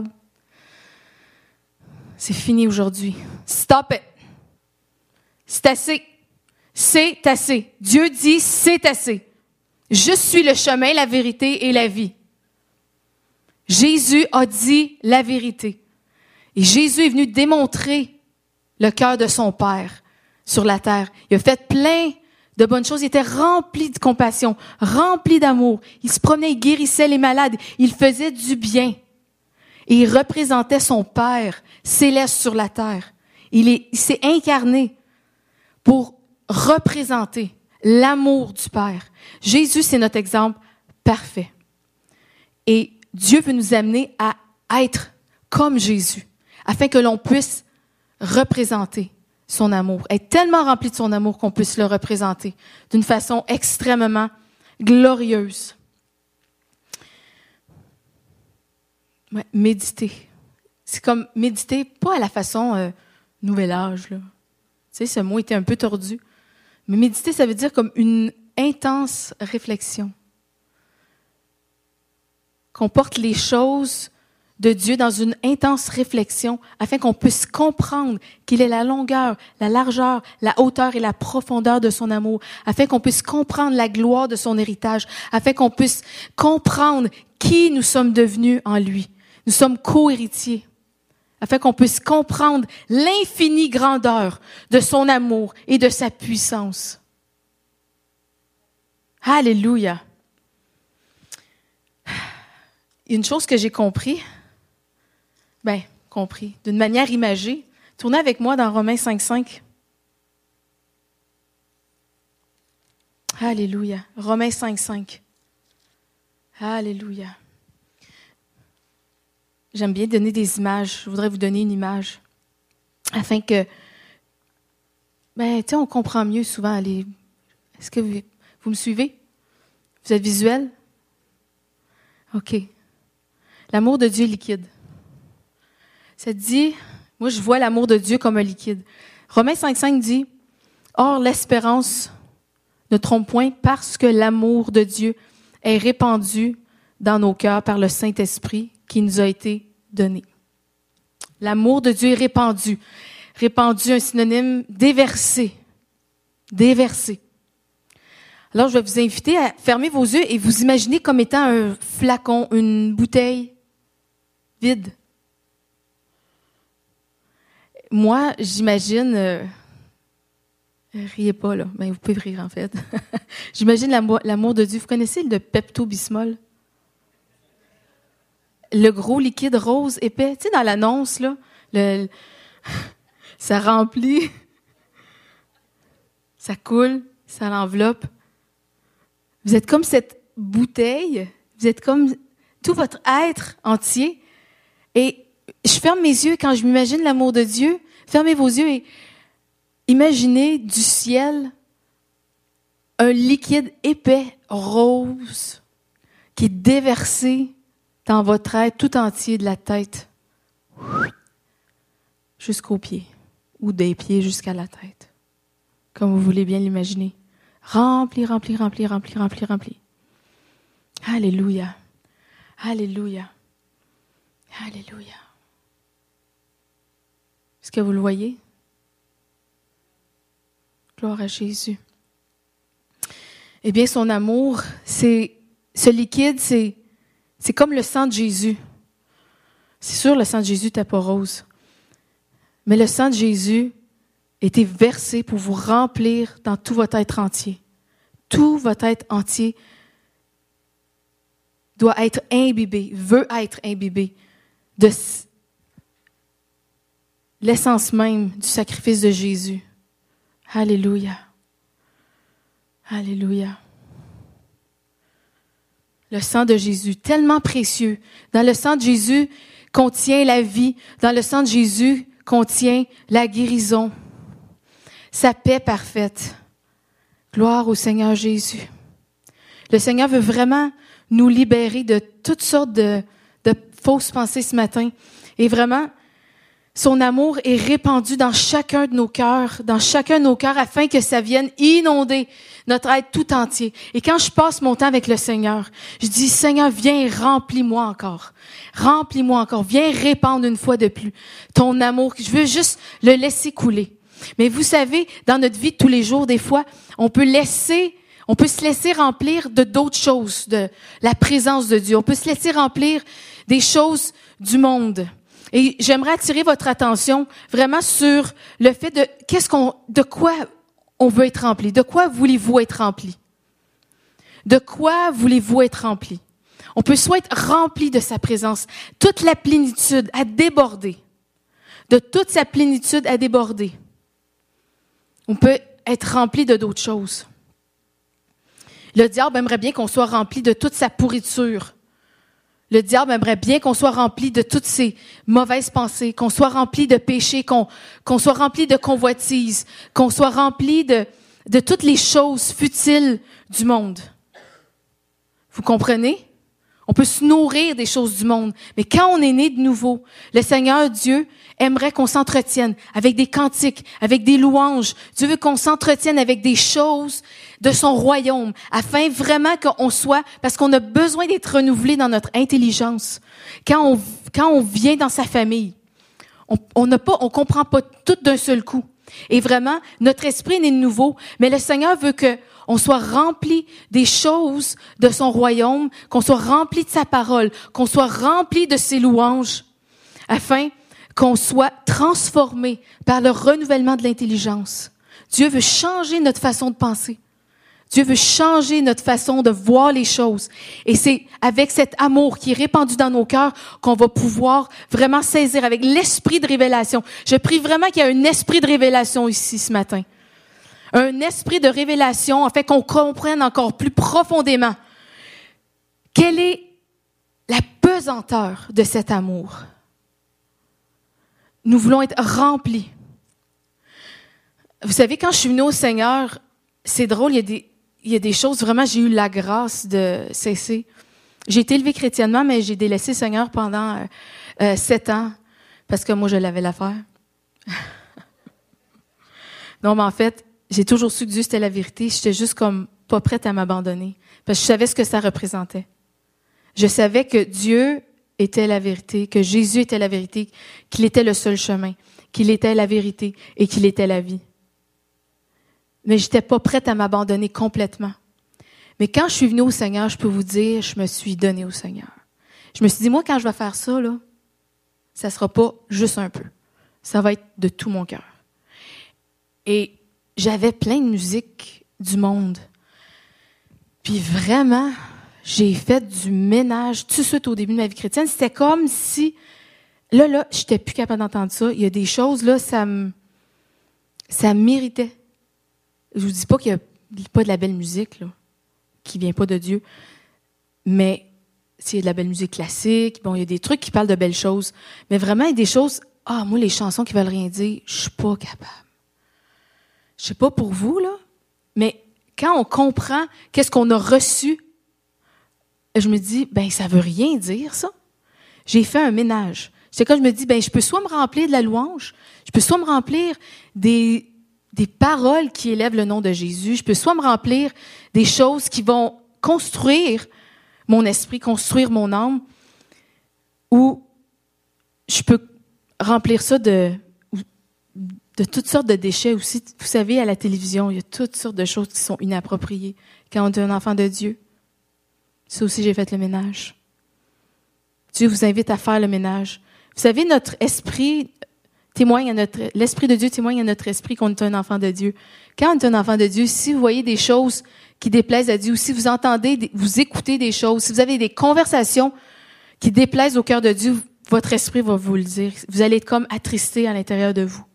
C'est fini aujourd'hui. Stop it. C'est assez. C'est assez. Dieu dit, c'est assez. Je suis le chemin, la vérité et la vie. Jésus a dit la vérité. Et Jésus est venu démontrer le cœur de son Père sur la terre. Il a fait plein de bonnes choses. Il était rempli de compassion, rempli d'amour. Il se promenait, il guérissait les malades. Il faisait du bien. Et il représentait son Père céleste sur la terre. Il s'est incarné pour représenter l'amour du Père. Jésus, c'est notre exemple parfait. Et Dieu veut nous amener à être comme Jésus, afin que l'on puisse représenter son amour, être tellement rempli de son amour qu'on puisse le représenter d'une façon extrêmement glorieuse. Ouais, méditer. C'est comme méditer, pas à la façon nouvel âge, là. Tu sais, ce mot était un peu tordu. Mais méditer, ça veut dire comme une intense réflexion. Qu'on porte les choses de Dieu dans une intense réflexion afin qu'on puisse comprendre qu'il est la longueur, la largeur, la hauteur et la profondeur de son amour, afin qu'on puisse comprendre la gloire de son héritage, afin qu'on puisse comprendre qui nous sommes devenus en lui. Nous sommes co-héritiers, afin qu'on puisse comprendre l'infinie grandeur de son amour et de sa puissance. Alléluia! Une chose que j'ai compris, d'une manière imagée, tournez avec moi dans Romains 5:5. Alléluia! Romains 5:5. Alléluia! J'aime bien donner des images. Je voudrais vous donner une image afin que, on comprend mieux souvent. Est-ce que vous me suivez? Vous êtes visuel? OK. L'amour de Dieu est liquide. Ça dit, moi je vois l'amour de Dieu comme un liquide. Romains 5:5 dit, « Or l'espérance ne trompe point parce que l'amour de Dieu est répandu dans nos cœurs par le Saint-Esprit qui nous a été donné. » L'amour de Dieu est répandu. Répandu, un synonyme déversé. Déversé. Alors, je vais vous inviter à fermer vos yeux et vous imaginer comme étant un flacon, une bouteille vide. Moi, j'imagine... riez pas, là. Vous pouvez rire, en fait. J'imagine l'amour de Dieu. Vous connaissez le Pepto-Bismol? Le gros liquide rose épais. Tu sais, dans l'annonce, là, ça remplit. Ça coule. ça l'enveloppe. Vous êtes comme cette bouteille, vous êtes comme tout votre être entier. Et je ferme mes yeux quand je m'imagine l'amour de Dieu. Fermez vos yeux et imaginez du ciel un liquide épais, rose, qui est déversé dans votre être tout entier, de la tête jusqu'aux pieds, ou des pieds jusqu'à la tête, comme vous voulez bien l'imaginer. Rempli, rempli, rempli, rempli, rempli, rempli. Alléluia. Alléluia. Alléluia. Est-ce que vous le voyez? Gloire à Jésus. Eh bien, son amour, ce liquide, c'est comme le sang de Jésus. C'est sûr, le sang de Jésus n'était pas rose. Mais le sang de Jésus était versé pour vous remplir dans tout votre être entier. Tout votre être entier doit être imbibé, veut être imbibé de l'essence même du sacrifice de Jésus. Alléluia. Alléluia. Le sang de Jésus, tellement précieux. Dans le sang de Jésus contient la vie. Dans le sang de Jésus contient la guérison. Sa paix parfaite. Gloire au Seigneur Jésus. Le Seigneur veut vraiment nous libérer de toutes sortes de fausses pensées ce matin. Et vraiment, son amour est répandu dans chacun de nos cœurs, afin que ça vienne inonder notre être tout entier. Et quand je passe mon temps avec le Seigneur, je dis, Seigneur, viens, remplis-moi encore. Remplis-moi encore. Viens répandre une fois de plus ton amour. Je veux juste le laisser couler. Mais vous savez, dans notre vie de tous les jours, des fois, on peut se laisser remplir de d'autres choses, de la présence de Dieu. On peut se laisser remplir des choses du monde. Et j'aimerais attirer votre attention vraiment sur le fait de quoi on veut être rempli. De quoi voulez-vous être rempli? De quoi voulez-vous être rempli? On peut soit être rempli de sa présence, toute la plénitude à déborder. De toute sa plénitude à déborder. On peut être rempli de d'autres choses. Le diable aimerait bien qu'on soit rempli de toute sa pourriture. Le diable aimerait bien qu'on soit rempli de toutes ses mauvaises pensées, qu'on soit rempli de péchés, qu'on soit rempli de convoitises, qu'on soit rempli de toutes les choses futiles du monde. Vous comprenez? On peut se nourrir des choses du monde. Mais quand on est né de nouveau, le Seigneur Dieu aimerait qu'on s'entretienne avec des cantiques, avec des louanges. Dieu veut qu'on s'entretienne avec des choses de son royaume, afin vraiment qu'on soit, parce qu'on a besoin d'être renouvelé dans notre intelligence. Quand on vient dans sa famille, on comprend pas tout d'un seul coup. Et vraiment, notre esprit est né de nouveau, mais le Seigneur veut qu'on soit rempli des choses de son royaume, qu'on soit rempli de sa parole, qu'on soit rempli de ses louanges, afin qu'on soit transformé par le renouvellement de l'intelligence. Dieu veut changer notre façon de penser. Dieu veut changer notre façon de voir les choses. Et c'est avec cet amour qui est répandu dans nos cœurs qu'on va pouvoir vraiment saisir avec l'esprit de révélation. Je prie vraiment qu'il y ait un esprit de révélation ici ce matin. Un esprit de révélation, en fait, qu'on comprenne encore plus profondément quelle est la pesanteur de cet amour. Nous voulons être remplis. Vous savez, quand je suis venue au Seigneur, c'est drôle, il y a des choses, vraiment, j'ai eu la grâce de cesser. J'ai été élevée chrétiennement, mais j'ai délaissé le Seigneur pendant 7 ans, parce que moi, je l'avais l'affaire. Non, mais en fait, j'ai toujours su que Dieu, c'était la vérité. J'étais juste comme pas prête à m'abandonner, parce que je savais ce que ça représentait. Je savais que Dieu était la vérité, que Jésus était la vérité, qu'il était le seul chemin, qu'il était la vérité et qu'il était la vie. Mais j'étais pas prête à m'abandonner complètement. Mais quand je suis venue au Seigneur, je peux vous dire, je me suis donnée au Seigneur. Je me suis dit, moi, quand je vais faire ça, là, ça sera pas juste un peu. Ça va être de tout mon cœur. Et j'avais plein de musique du monde. Puis vraiment, j'ai fait du ménage tout de suite au début de ma vie chrétienne. C'était comme si, là, j'étais plus capable d'entendre ça. Il y a des choses, là, ça m'irritait. Je vous dis pas qu'il y a pas de la belle musique, là, qui vient pas de Dieu, mais s'il y a de la belle musique classique, bon, il y a des trucs qui parlent de belles choses, mais vraiment, il y a des choses, moi, les chansons qui veulent rien dire, je suis pas capable. Je sais pas pour vous, là, mais quand on comprend qu'est-ce qu'on a reçu, je me dis, ça veut rien dire, ça. J'ai fait un ménage. C'est quand je me dis, je peux soit me remplir de la louange, je peux soit me remplir des paroles qui élèvent le nom de Jésus, je peux soit me remplir des choses qui vont construire mon esprit, construire mon âme, ou je peux remplir ça de toutes sortes de déchets aussi. Vous savez, à la télévision, il y a toutes sortes de choses qui sont inappropriées quand on est un enfant de Dieu. Ça aussi, j'ai fait le ménage. Dieu vous invite à faire le ménage. Vous savez, notre esprit l'Esprit de Dieu témoigne à notre esprit qu'on est un enfant de Dieu. Quand on est un enfant de Dieu, si vous voyez des choses qui déplaisent à Dieu, ou si vous entendez, vous écoutez des choses, si vous avez des conversations qui déplaisent au cœur de Dieu, votre esprit va vous le dire. Vous allez être comme attristé à l'intérieur de vous.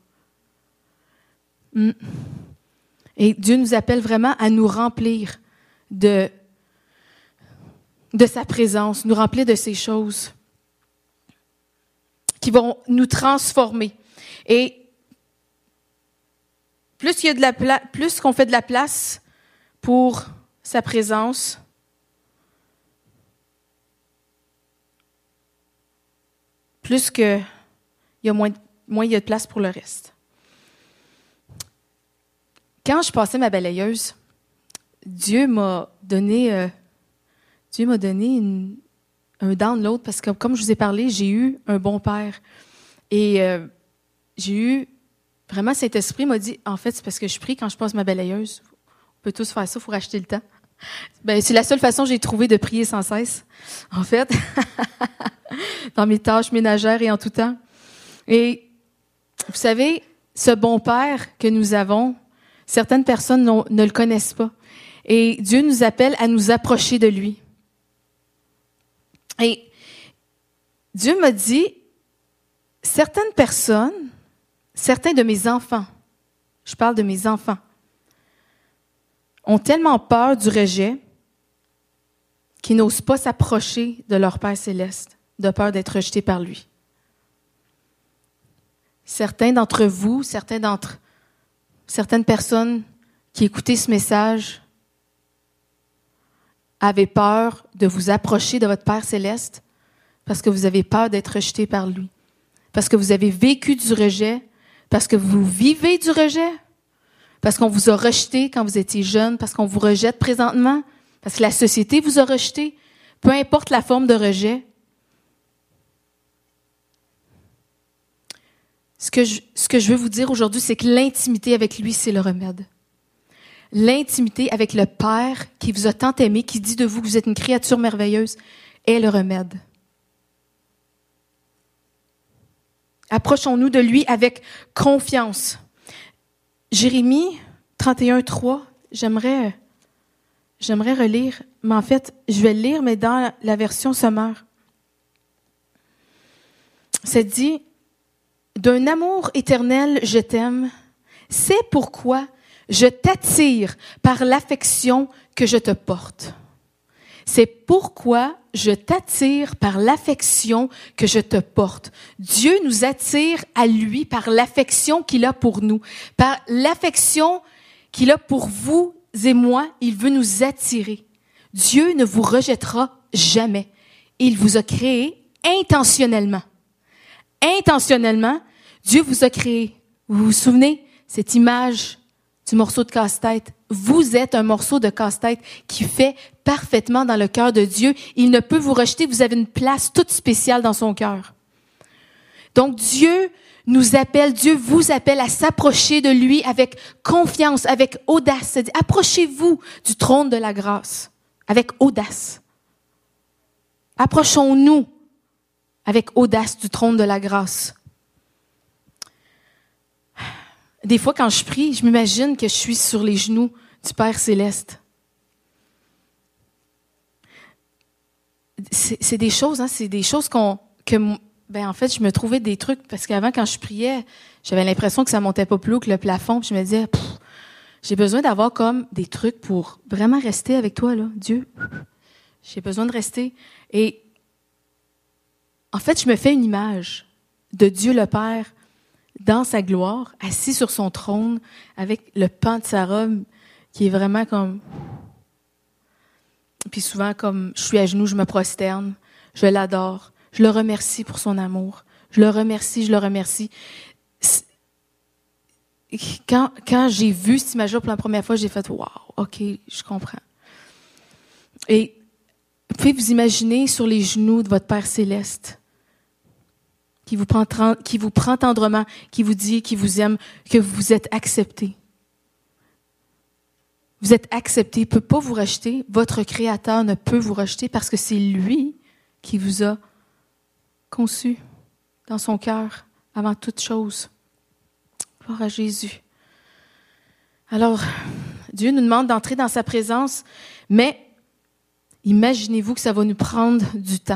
Et Dieu nous appelle vraiment à nous remplir de sa présence, nous remplir de ces choses qui vont nous transformer. Et plus qu'on fait de la place pour sa présence, plus que il y a moins il y a de place pour le reste. Quand je passais ma balayeuse, Dieu m'a donné un download parce que, comme je vous ai parlé, j'ai eu un bon père. Et j'ai eu, vraiment, Saint-Esprit m'a dit, en fait, c'est parce que je prie quand je passe ma balayeuse. On peut tous faire ça, il faut racheter le temps. C'est la seule façon que j'ai trouvé de prier sans cesse, en fait, dans mes tâches ménagères et en tout temps. Et vous savez, ce bon père que nous avons, certaines personnes ne le connaissent pas. Et Dieu nous appelle à nous approcher de lui. Et Dieu m'a dit, certaines personnes, certains de mes enfants, je parle de mes enfants, ont tellement peur du rejet qu'ils n'osent pas s'approcher de leur Père céleste, de peur d'être rejetés par lui. Certains d'entre vous, certaines personnes qui écoutaient ce message avaient peur de vous approcher de votre Père céleste parce que vous avez peur d'être rejeté par lui, parce que vous avez vécu du rejet, parce que vous vivez du rejet, parce qu'on vous a rejeté quand vous étiez jeune, parce qu'on vous rejette présentement, parce que la société vous a rejeté, peu importe la forme de rejet. Ce que je veux vous dire aujourd'hui, c'est que l'intimité avec lui, c'est le remède. L'intimité avec le Père qui vous a tant aimé, qui dit de vous que vous êtes une créature merveilleuse, est le remède. Approchons-nous de lui avec confiance. Jérémie 31:3, j'aimerais relire, mais en fait, je vais le lire, mais dans la version Sommaire. Ça dit, « D'un amour éternel, je t'aime. C'est pourquoi je t'attire par l'affection que je te porte. » C'est pourquoi je t'attire par l'affection que je te porte. Dieu nous attire à lui par l'affection qu'il a pour nous. Par l'affection qu'il a pour vous et moi, il veut nous attirer. Dieu ne vous rejettera jamais. Il vous a créé intentionnellement. Intentionnellement, Dieu vous a créé. Vous vous souvenez, cette image du morceau de casse-tête? Vous êtes un morceau de casse-tête qui fait parfaitement dans le cœur de Dieu. Il ne peut vous rejeter. Vous avez une place toute spéciale dans son cœur. Donc, Dieu nous appelle, Dieu vous appelle à s'approcher de lui avec confiance, avec audace. C'est-à-dire, approchez-vous du trône de la grâce avec audace. Approchons-nous avec audace du trône de la grâce. Des fois, quand je prie, je m'imagine que je suis sur les genoux du Père céleste. C'est des choses en fait, je me trouvais des trucs, parce qu'avant, quand je priais, j'avais l'impression que ça montait pas plus haut que le plafond, puis je me disais, J'ai besoin d'avoir comme des trucs pour vraiment rester avec toi, là, Dieu. J'ai besoin de rester. Et en fait, je me fais une image de Dieu le Père dans sa gloire, assis sur son trône, avec le pan de sa robe qui est vraiment comme... Puis souvent, comme je suis à genoux, je me prosterne, je l'adore, je le remercie pour son amour. Je le remercie. Quand j'ai vu cette image-là pour la première fois, j'ai fait « Wow, OK, je comprends. » Et vous pouvez vous imaginer sur les genoux de votre Père céleste, qui vous prend tendrement, qui vous dit, qui vous aime, que vous êtes accepté. Vous êtes accepté, il ne peut pas vous rejeter. Votre Créateur ne peut vous rejeter parce que c'est lui qui vous a conçu dans son cœur avant toute chose. Gloire à Jésus. Alors, Dieu nous demande d'entrer dans sa présence, mais imaginez-vous que ça va nous prendre du temps.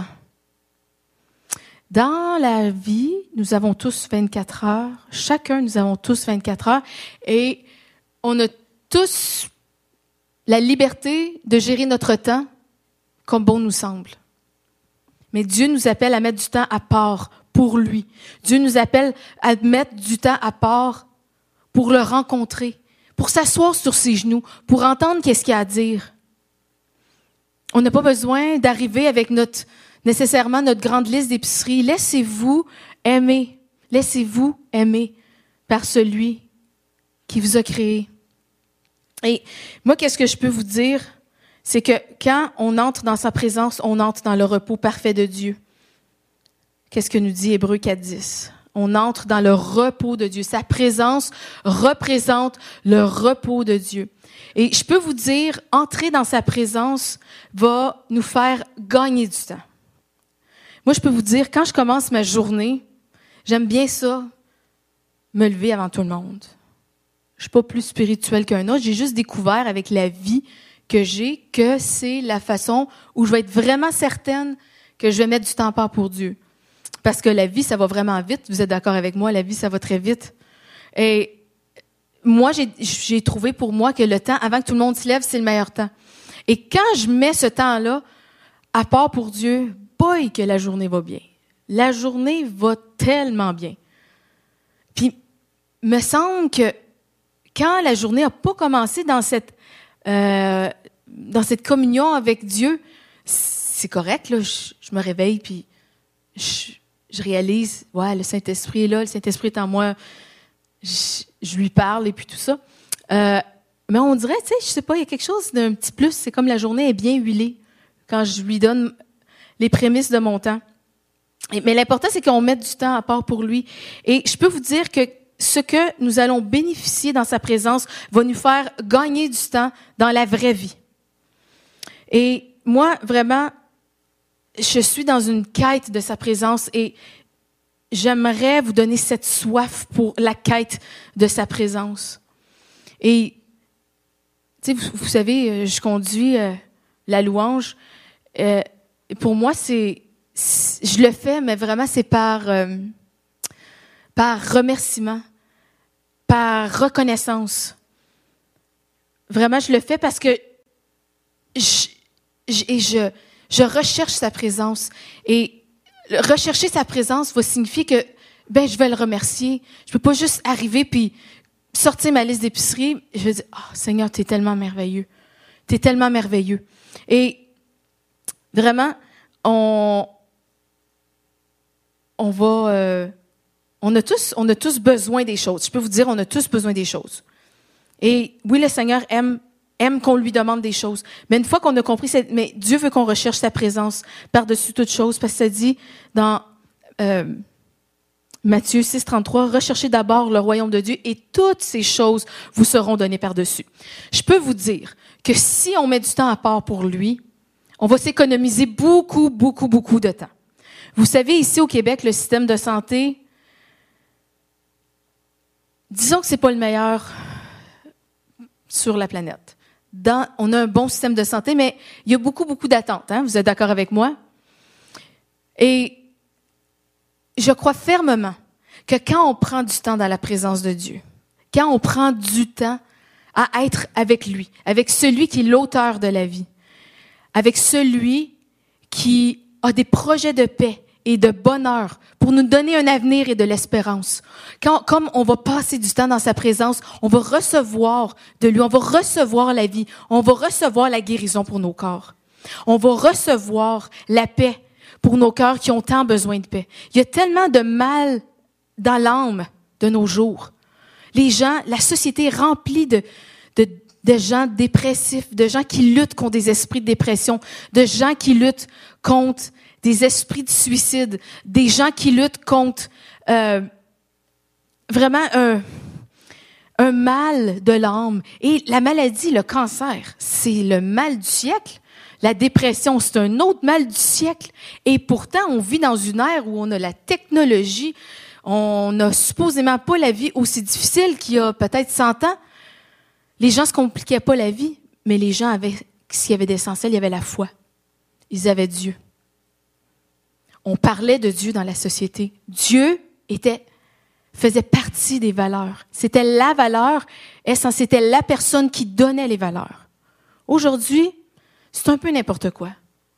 Dans la vie, nous avons tous 24 heures. Chacun, nous avons tous 24 heures. Et on a tous la liberté de gérer notre temps comme bon nous semble. Mais Dieu nous appelle à mettre du temps à part pour lui. Dieu nous appelle à mettre du temps à part pour le rencontrer, pour s'asseoir sur ses genoux, pour entendre qu'est-ce qu'il a à dire. On n'a pas besoin d'arriver avec nécessairement notre grande liste d'épicerie. Laissez-vous aimer par celui qui vous a créé. Et moi, qu'est-ce que je peux vous dire? C'est que quand on entre dans sa présence, on entre dans le repos parfait de Dieu. Qu'est-ce que nous dit Hébreux 4:10? On entre dans le repos de Dieu. Sa présence représente le repos de Dieu. Et je peux vous dire, entrer dans sa présence va nous faire gagner du temps. Moi, je peux vous dire, quand je commence ma journée, j'aime bien ça, me lever avant tout le monde. Je suis pas plus spirituelle qu'un autre. J'ai juste découvert avec la vie que j'ai que c'est la façon où je vais être vraiment certaine que je vais mettre du temps à part pour Dieu. Parce que la vie, ça va vraiment vite. Vous êtes d'accord avec moi? La vie, ça va très vite. Et moi, j'ai trouvé pour moi que le temps, avant que tout le monde se lève, c'est le meilleur temps. Et quand je mets ce temps-là à part pour Dieu, boy, que la journée va bien. La journée va tellement bien. Puis, me semble que quand la journée n'a pas commencé dans cette communion avec Dieu, c'est correct, là. Je me réveille, puis je réalise, ouais, le Saint-Esprit est là, le Saint-Esprit est en moi. Je lui parle et puis tout ça. Mais on dirait, tu sais, je sais pas, il y a quelque chose d'un petit plus. C'est comme la journée est bien huilée quand je lui donne les prémices de mon temps. Mais l'important, c'est qu'on mette du temps à part pour lui. Et je peux vous dire que ce que nous allons bénéficier dans sa présence va nous faire gagner du temps dans la vraie vie. Et moi, vraiment, je suis dans une quête de sa présence et j'aimerais vous donner cette soif pour la quête de sa présence. Et, tu sais, vous savez, je conduis la louange. Pour moi, je le fais, mais vraiment, c'est par remerciement, par reconnaissance. Vraiment, je le fais parce que je recherche sa présence. Et rechercher sa présence va signifier que je vais le remercier. Je peux pas juste arriver puis sortir ma liste d'épicerie. Je vais dire, Seigneur, t'es tellement merveilleux. T'es tellement merveilleux. Et vraiment, on a tous besoin des choses. Je peux vous dire, on a tous besoin des choses. Et oui, le Seigneur aime qu'on lui demande des choses. Mais une fois qu'on a compris, mais Dieu veut qu'on recherche sa présence par-dessus toute chose, parce que ça dit dans Matthieu 6:33, recherchez d'abord le royaume de Dieu et toutes ces choses vous seront données par-dessus. Je peux vous dire que si on met du temps à part pour lui, on va s'économiser beaucoup, beaucoup, beaucoup de temps. Vous savez, ici au Québec, le système de santé, disons que c'est pas le meilleur sur la planète. On a un bon système de santé, mais il y a beaucoup, beaucoup d'attentes. Hein? Vous êtes d'accord avec moi? Et je crois fermement que quand on prend du temps dans la présence de Dieu, quand on prend du temps à être avec lui, avec celui qui est l'auteur de la vie, avec celui qui a des projets de paix et de bonheur pour nous donner un avenir et de l'espérance. Comme on va passer du temps dans sa présence, on va recevoir de lui, on va recevoir la vie, on va recevoir la guérison pour nos corps. On va recevoir la paix pour nos cœurs qui ont tant besoin de paix. Il y a tellement de mal dans l'âme de nos jours. Les gens, la société est remplie de gens dépressifs, de gens qui luttent contre des esprits de dépression, de gens qui luttent contre des esprits de suicide, des gens qui luttent contre vraiment un mal de l'âme. Et la maladie, le cancer, c'est le mal du siècle. La dépression, c'est un autre mal du siècle. Et pourtant, on vit dans une ère où on a la technologie. On n'a supposément pas la vie aussi difficile qu'il y a peut-être 100 ans. Les gens ne se compliquaient pas la vie, mais les gens avaient, s'il y avait d'essentiel, il y avait la foi. Ils avaient Dieu. On parlait de Dieu dans la société. Dieu faisait partie des valeurs. C'était la valeur, c'était la personne qui donnait les valeurs. Aujourd'hui, c'est un peu n'importe quoi.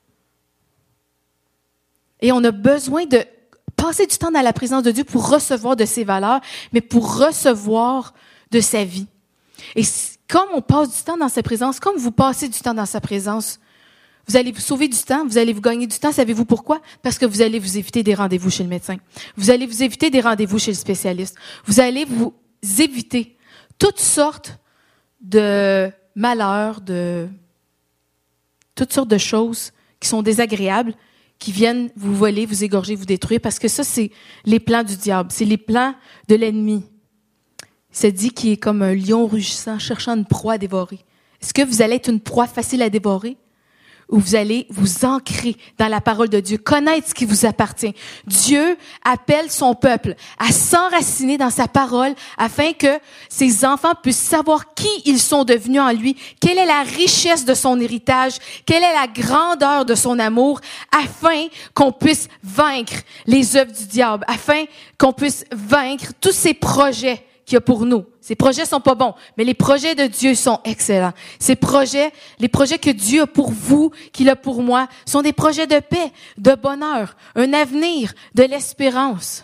Et on a besoin de passer du temps dans la présence de Dieu pour recevoir de ses valeurs, mais pour recevoir de sa vie. Et comme on passe du temps dans sa présence, comme vous passez du temps dans sa présence, vous allez vous sauver du temps, vous allez vous gagner du temps. Savez-vous pourquoi? Parce que vous allez vous éviter des rendez-vous chez le médecin. Vous allez vous éviter des rendez-vous chez le spécialiste. Vous allez vous éviter toutes sortes de malheurs, toutes sortes de choses qui sont désagréables, qui viennent vous voler, vous égorger, vous détruire, parce que ça, c'est les plans du diable, c'est les plans de l'ennemi. Il se dit qu'il est comme un lion rugissant, cherchant une proie à dévorer. Est-ce que vous allez être une proie facile à dévorer? Ou vous allez vous ancrer dans la parole de Dieu, connaître ce qui vous appartient. Dieu appelle son peuple à s'enraciner dans sa parole afin que ses enfants puissent savoir qui ils sont devenus en lui, quelle est la richesse de son héritage, quelle est la grandeur de son amour, afin qu'on puisse vaincre les œuvres du diable, afin qu'on puisse vaincre tous ces projets qu'il y a pour nous. Ces projets sont pas bons, mais les projets de Dieu sont excellents. Les projets que Dieu a pour vous, qu'il a pour moi, sont des projets de paix, de bonheur, un avenir, de l'espérance.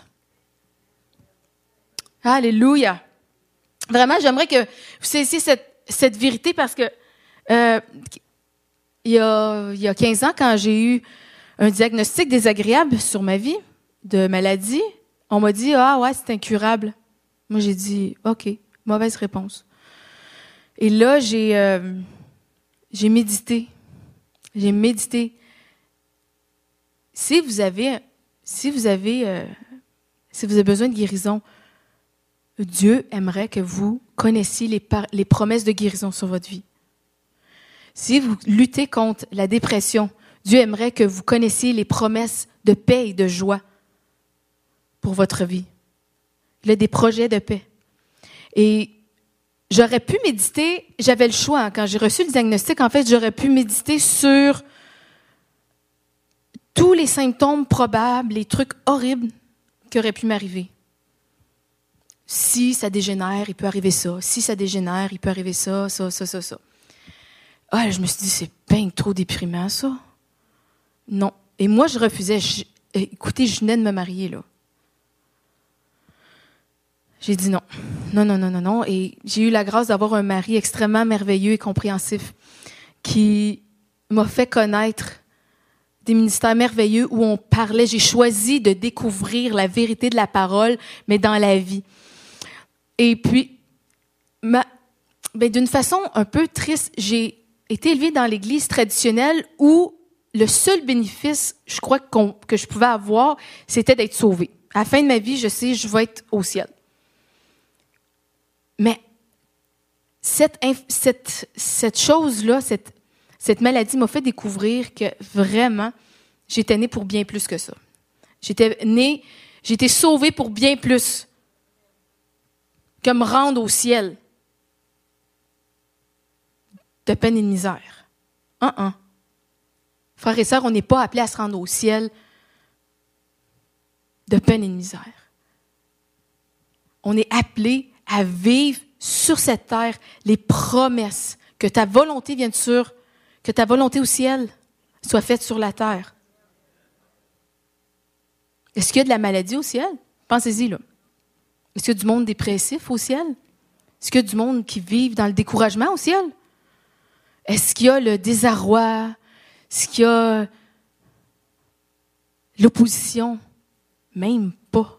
Alléluia. Vraiment, j'aimerais que vous saisiez cette vérité parce que il y a 15 ans, quand j'ai eu un diagnostic désagréable sur ma vie de maladie, on m'a dit « Ah ouais, c'est incurable ». Moi, j'ai dit, OK, mauvaise réponse. Et là, j'ai médité. J'ai médité. Si vous avez besoin de guérison, Dieu aimerait que vous connaissiez les promesses de guérison sur votre vie. Si vous luttez contre la dépression, Dieu aimerait que vous connaissiez les promesses de paix et de joie pour votre vie. Il a des projets de paix. Et j'aurais pu méditer, j'avais le choix. Hein, quand j'ai reçu le diagnostic, en fait, j'aurais pu méditer sur tous les symptômes probables, les trucs horribles qui auraient pu m'arriver. Si ça dégénère, il peut arriver ça. Si ça dégénère, il peut arriver ça. Ah, je me suis dit, c'est bien trop déprimant, ça. Non. Et moi, je refusais. Écoutez, je venais de me marier, là. J'ai dit non. Non. Et j'ai eu la grâce d'avoir un mari extrêmement merveilleux et compréhensif qui m'a fait connaître des ministères merveilleux où on parlait. J'ai choisi de découvrir la vérité de la parole, mais dans la vie. Et puis, d'une façon un peu triste, j'ai été élevée dans l'église traditionnelle où le seul bénéfice, je crois, que je pouvais avoir, c'était d'être sauvée. À la fin de ma vie, je sais, je vais être au ciel. Mais cette chose-là, cette maladie m'a fait découvrir que vraiment, j'étais née pour bien plus que ça. J'ai été sauvée pour bien plus que me rendre au ciel de peine et de misère. Frères et sœurs, on n'est pas appelés à se rendre au ciel de peine et de misère. On est appelés à vivre sur cette terre les promesses, que ta volonté vienne que ta volonté au ciel soit faite sur la terre. Est-ce qu'il y a de la maladie au ciel? Pensez-y, là. Est-ce qu'il y a du monde dépressif au ciel? Est-ce qu'il y a du monde qui vit dans le découragement au ciel? Est-ce qu'il y a le désarroi? Est-ce qu'il y a l'opposition? Même pas.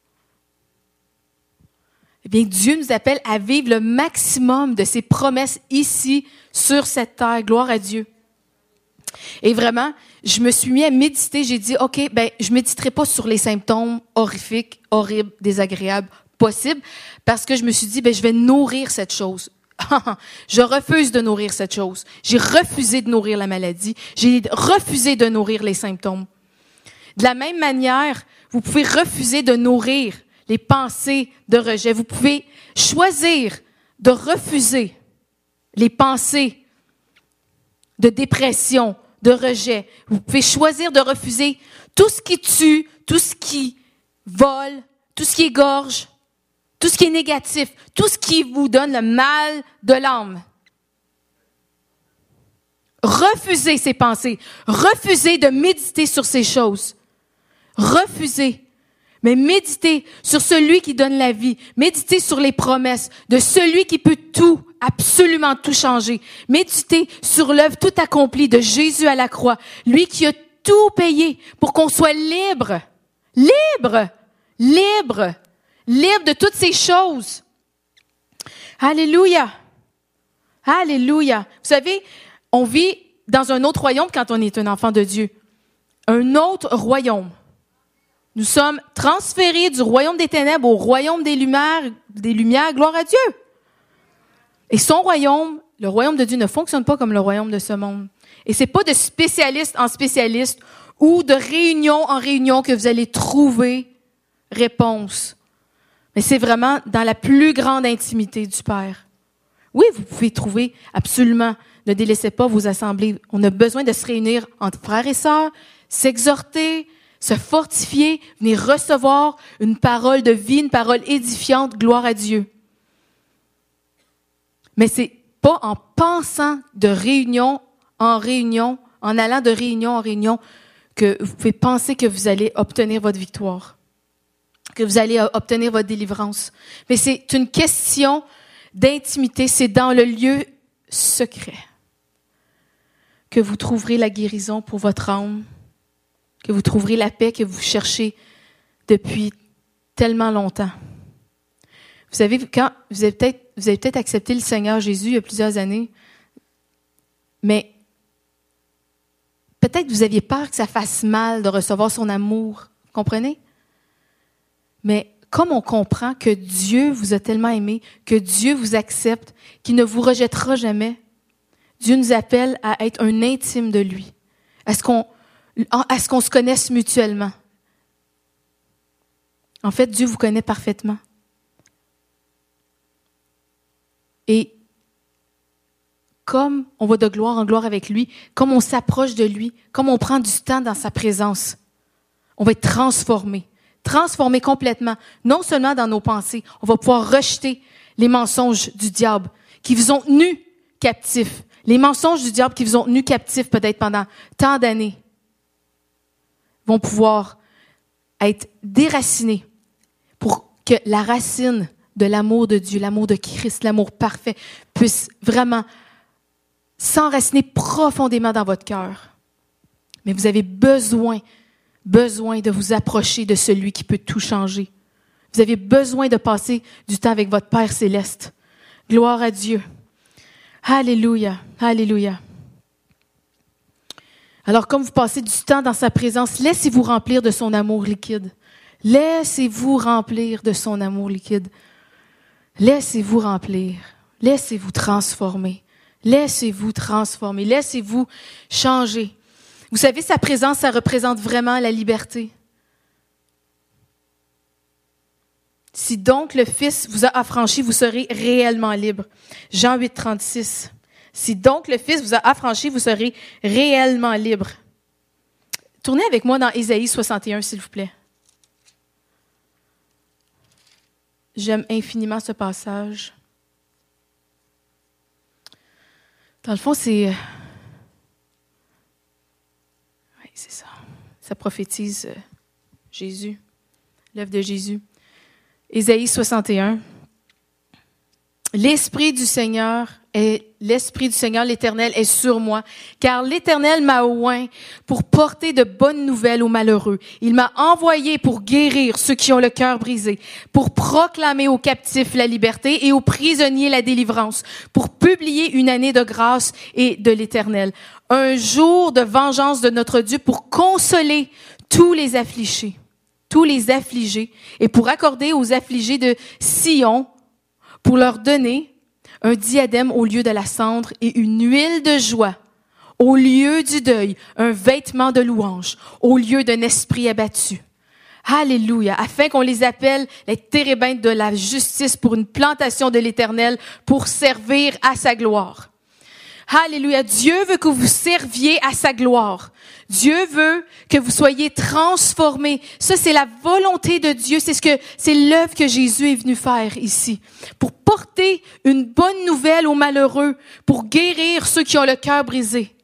Eh bien, Dieu nous appelle à vivre le maximum de ses promesses ici, sur cette terre. Gloire à Dieu. Et vraiment, je me suis mis à méditer. J'ai dit, OK, je méditerai pas sur les symptômes horrifiques, horribles, désagréables, possibles, parce que je me suis dit, je vais nourrir cette chose. Je refuse de nourrir cette chose. J'ai refusé de nourrir la maladie. J'ai refusé de nourrir les symptômes. De la même manière, vous pouvez refuser de nourrir les pensées de rejet. Vous pouvez choisir de refuser les pensées de dépression, de rejet. Vous pouvez choisir de refuser tout ce qui tue, tout ce qui vole, tout ce qui égorge, tout ce qui est négatif, tout ce qui vous donne le mal de l'âme. Refusez ces pensées. Refusez de méditer sur ces choses. Refusez. Mais méditez sur celui qui donne la vie. Méditez sur les promesses de celui qui peut tout, absolument tout changer. Méditez sur l'œuvre tout accomplie de Jésus à la croix. Lui qui a tout payé pour qu'on soit libre. Libre! Libre! Libre de toutes ces choses. Alléluia! Alléluia! Vous savez, on vit dans un autre royaume quand on est un enfant de Dieu. Un autre royaume. Nous sommes transférés du royaume des ténèbres au royaume des lumières, gloire à Dieu. Et son royaume, le royaume de Dieu ne fonctionne pas comme le royaume de ce monde. Et c'est pas de spécialiste en spécialiste ou de réunion en réunion que vous allez trouver réponse. Mais c'est vraiment dans la plus grande intimité du Père. Oui, vous pouvez trouver absolument, ne délaissez pas vos assemblées. On a besoin de se réunir entre frères et sœurs, s'exhorter, se fortifier, venir recevoir une parole de vie, une parole édifiante, gloire à Dieu. Mais c'est pas en pensant de réunion en réunion, en allant de réunion en réunion, que vous pouvez penser que vous allez obtenir votre victoire, que vous allez obtenir votre délivrance. Mais c'est une question d'intimité, c'est dans le lieu secret que vous trouverez la guérison pour votre âme, que vous trouverez la paix que vous cherchez depuis tellement longtemps. Vous savez, quand vous avez peut-être accepté le Seigneur Jésus il y a plusieurs années, mais peut-être que vous aviez peur que ça fasse mal de recevoir son amour, comprenez? Mais comme on comprend que Dieu vous a tellement aimé, que Dieu vous accepte, qu'il ne vous rejettera jamais, Dieu nous appelle à être un intime de lui, à ce qu'on se connaisse mutuellement. En fait, Dieu vous connaît parfaitement. Et comme on va de gloire en gloire avec lui, comme on s'approche de lui, comme on prend du temps dans sa présence, on va être transformé complètement, non seulement dans nos pensées, on va pouvoir rejeter les mensonges du diable qui vous ont tenus captifs, les mensonges du diable qui vous ont tenus captifs peut-être pendant tant d'années, vont pouvoir être déracinés pour que la racine de l'amour de Dieu, l'amour de Christ, l'amour parfait, puisse vraiment s'enraciner profondément dans votre cœur. Mais vous avez besoin de vous approcher de celui qui peut tout changer. Vous avez besoin de passer du temps avec votre Père céleste. Gloire à Dieu. Alléluia, alléluia. Alors, comme vous passez du temps dans sa présence, laissez-vous remplir de son amour liquide. Laissez-vous remplir de son amour liquide. Laissez-vous remplir. Laissez-vous transformer. Laissez-vous transformer. Laissez-vous changer. Vous savez, sa présence, ça représente vraiment la liberté. Si donc le Fils vous a affranchi, vous serez réellement libre. Jean 8, 36. Si donc le Fils vous a affranchi, vous serez réellement libre. Tournez avec moi dans Ésaïe 61, s'il vous plaît. J'aime infiniment ce passage. Dans le fond, c'est... Oui, c'est ça. Ça prophétise Jésus, l'œuvre de Jésus. Ésaïe 61. L'Esprit du Seigneur, l'Éternel est sur moi, car l'Éternel m'a oint pour porter de bonnes nouvelles aux malheureux. Il m'a envoyé pour guérir ceux qui ont le cœur brisé, pour proclamer aux captifs la liberté et aux prisonniers la délivrance, pour publier une année de grâce et de l'Éternel, un jour de vengeance de notre Dieu pour consoler tous les affligés, et pour accorder aux affligés de Sion, pour leur donner un diadème au lieu de la cendre et une huile de joie au lieu du deuil, un vêtement de louange au lieu d'un esprit abattu. Alléluia, afin qu'on les appelle les térébintes de la justice pour une plantation de l'Éternel pour servir à sa gloire. Alléluia, Dieu veut que vous serviez à sa gloire. Dieu veut que vous soyez transformés. Ça, c'est la volonté de Dieu. C'est l'œuvre que Jésus est venu faire ici. Pour porter une bonne nouvelle aux malheureux, pour guérir ceux qui ont le cœur brisé.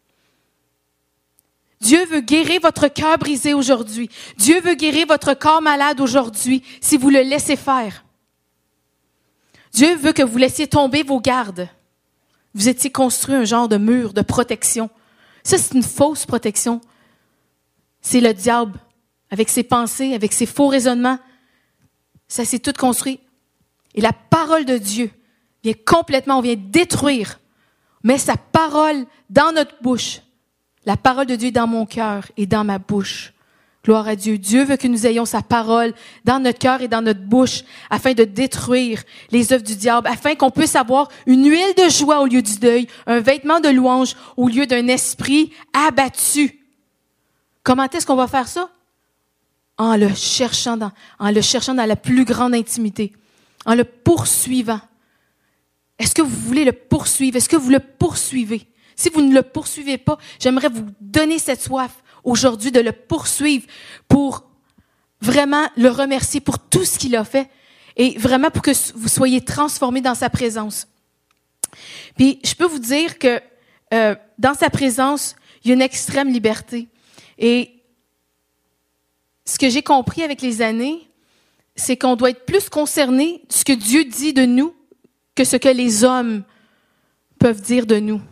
Dieu veut guérir votre cœur brisé aujourd'hui. Dieu veut guérir votre corps malade aujourd'hui, si vous le laissez faire. Dieu veut que vous laissiez tomber vos gardes. Vous étiez construit un genre de mur de protection. Ça, c'est une fausse protection. C'est le diable, avec ses pensées, avec ses faux raisonnements. Ça s'est tout construit. Et la parole de Dieu vient complètement, on vient détruire. Mais sa parole dans notre bouche. La parole de Dieu est dans mon cœur et dans ma bouche. Gloire à Dieu. Dieu veut que nous ayons sa parole dans notre cœur et dans notre bouche afin de détruire les œuvres du diable, afin qu'on puisse avoir une huile de joie au lieu du deuil, un vêtement de louange au lieu d'un esprit abattu. Comment est-ce qu'on va faire ça? En le cherchant dans la plus grande intimité, en le poursuivant. Est-ce que vous voulez le poursuivre? Est-ce que vous le poursuivez? Si vous ne le poursuivez pas, j'aimerais vous donner cette soif aujourd'hui de le poursuivre pour vraiment le remercier pour tout ce qu'il a fait et vraiment pour que vous soyez transformés dans sa présence. Puis, je peux vous dire que dans sa présence, il y a une extrême liberté. Et ce que j'ai compris avec les années, c'est qu'on doit être plus concerné de ce que Dieu dit de nous que ce que les hommes peuvent dire de nous.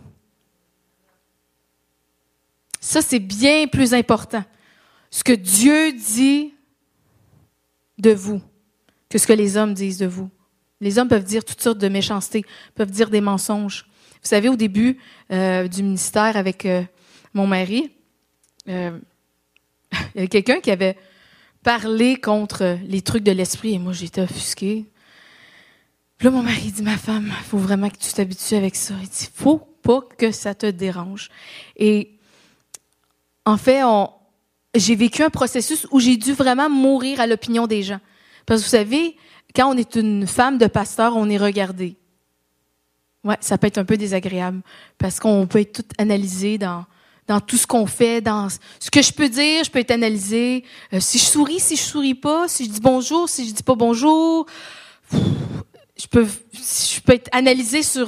Ça, c'est bien plus important. Ce que Dieu dit de vous que ce que les hommes disent de vous. Les hommes peuvent dire toutes sortes de méchancetés, peuvent dire des mensonges. Vous savez, au début du ministère avec mon mari, il y avait quelqu'un qui avait parlé contre les trucs de l'esprit et moi, j'étais offusquée. Puis là, mon mari dit, ma femme, il faut vraiment que tu t'habitues avec ça. Il dit, faut pas que ça te dérange. Et en fait, j'ai vécu un processus où j'ai dû vraiment mourir à l'opinion des gens. Parce que vous savez, quand on est une femme de pasteur, on est regardé. Ouais, ça peut être un peu désagréable parce qu'on peut être tout analysé dans tout ce qu'on fait, dans ce que je peux dire, je peux être analysé. Si je souris pas, si je dis bonjour, si je dis pas bonjour, je peux être analysé sur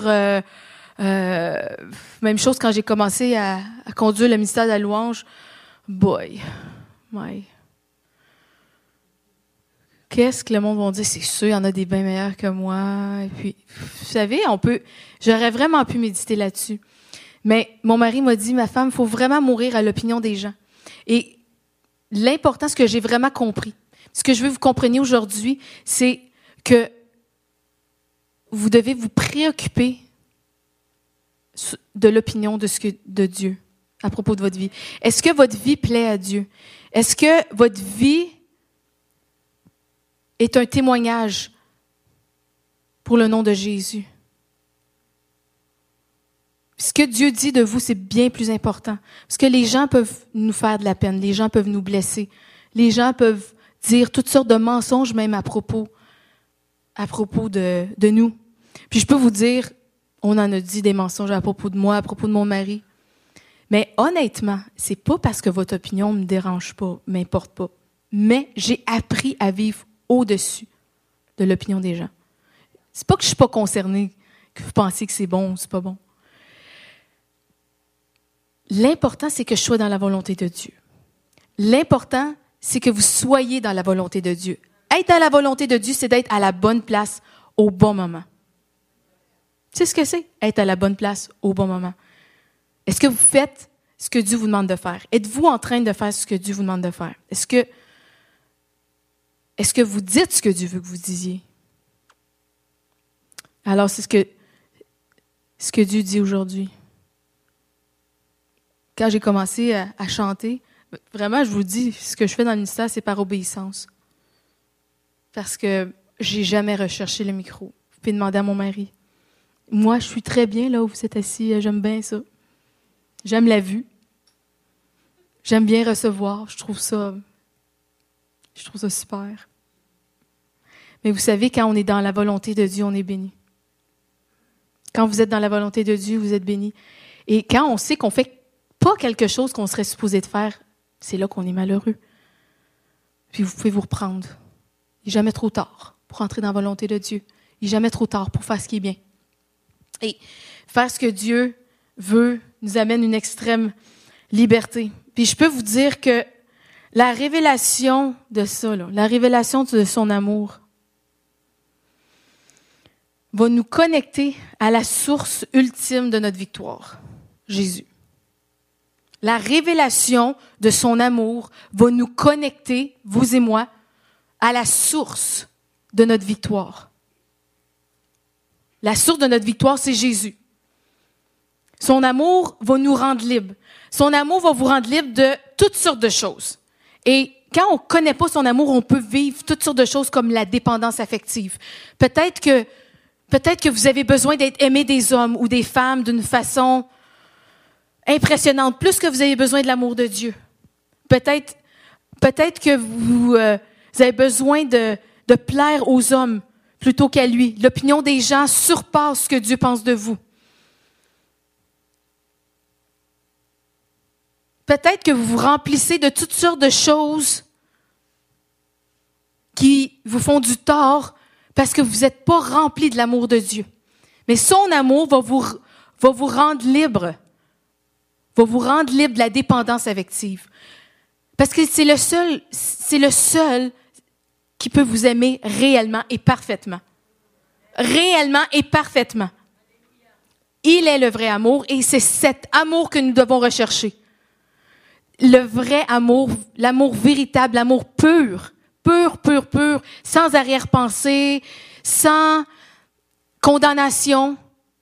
même chose quand j'ai commencé à conduire le ministère de la louange. Boy, my. Qu'est-ce que le monde va dire? C'est sûr, il y en a des bien meilleurs que moi. Et puis, vous savez, j'aurais vraiment pu méditer là-dessus. Mais mon mari m'a dit, ma femme, il faut vraiment mourir à l'opinion des gens. Et l'important, ce que j'ai vraiment compris, ce que je veux que vous compreniez aujourd'hui, c'est que vous devez vous préoccuper de l'opinion de Dieu à propos de votre vie. Est-ce que votre vie plaît à Dieu? Est-ce que votre vie est un témoignage pour le nom de Jésus? Ce que Dieu dit de vous, c'est bien plus important. Parce que les gens peuvent nous faire de la peine, les gens peuvent nous blesser, les gens peuvent dire toutes sortes de mensonges même à propos de nous. Puis je peux vous dire, on en a dit des mensonges à propos de moi, à propos de mon mari. Mais honnêtement, c'est pas parce que votre opinion me dérange pas, m'importe pas. Mais j'ai appris à vivre au-dessus de l'opinion des gens. C'est pas que je suis pas concernée, que vous pensez que c'est bon ou c'est pas bon. L'important, c'est que je sois dans la volonté de Dieu. L'important, c'est que vous soyez dans la volonté de Dieu. Être dans la volonté de Dieu, c'est d'être à la bonne place au bon moment. Tu sais ce que c'est? Être à la bonne place au bon moment. Est-ce que vous faites ce que Dieu vous demande de faire? Êtes-vous en train de faire ce que Dieu vous demande de faire? Est-ce que vous dites ce que Dieu veut que vous disiez? Alors, c'est ce que Dieu dit aujourd'hui. Quand j'ai commencé à chanter, vraiment, je vous dis, ce que je fais dans le ministère, c'est par obéissance. Parce que j'ai jamais recherché le micro. Vous pouvez demander à mon mari. Moi, je suis très bien là où vous êtes assis. J'aime bien ça. J'aime la vue. J'aime bien recevoir. Je trouve ça super. Mais vous savez, quand on est dans la volonté de Dieu, on est béni. Quand vous êtes dans la volonté de Dieu, vous êtes béni. Et quand on sait qu'on fait pas quelque chose qu'on serait supposé de faire, c'est là qu'on est malheureux. Puis vous pouvez vous reprendre. Il n'est jamais trop tard pour entrer dans la volonté de Dieu. Il n'est jamais trop tard pour faire ce qui est bien. Et faire ce que Dieu veut nous amène une extrême liberté. Puis je peux vous dire que la révélation de ça, la révélation de son amour, va nous connecter à la source ultime de notre victoire, Jésus. La révélation de son amour va nous connecter, vous et moi, à la source de notre victoire. La source de notre victoire, c'est Jésus. Son amour va nous rendre libres. Son amour va vous rendre libre de toutes sortes de choses. Et quand on ne connaît pas son amour, on peut vivre toutes sortes de choses comme la dépendance affective. Peut-être que vous avez besoin d'être aimé des hommes ou des femmes d'une façon impressionnante, plus que vous avez besoin de l'amour de Dieu. Peut-être que vous avez besoin de plaire aux hommes plutôt qu'à lui. L'opinion des gens surpasse ce que Dieu pense de vous. Peut-être que vous vous remplissez de toutes sortes de choses qui vous font du tort parce que vous n'êtes pas rempli de l'amour de Dieu. Mais son amour va vous rendre libre. Va vous rendre libre de la dépendance affective. Parce que c'est le seul qui peut vous aimer réellement et parfaitement. Réellement et parfaitement. Il est le vrai amour et c'est cet amour que nous devons rechercher. Le vrai amour, l'amour véritable, l'amour pur, sans arrière-pensée, sans condamnation.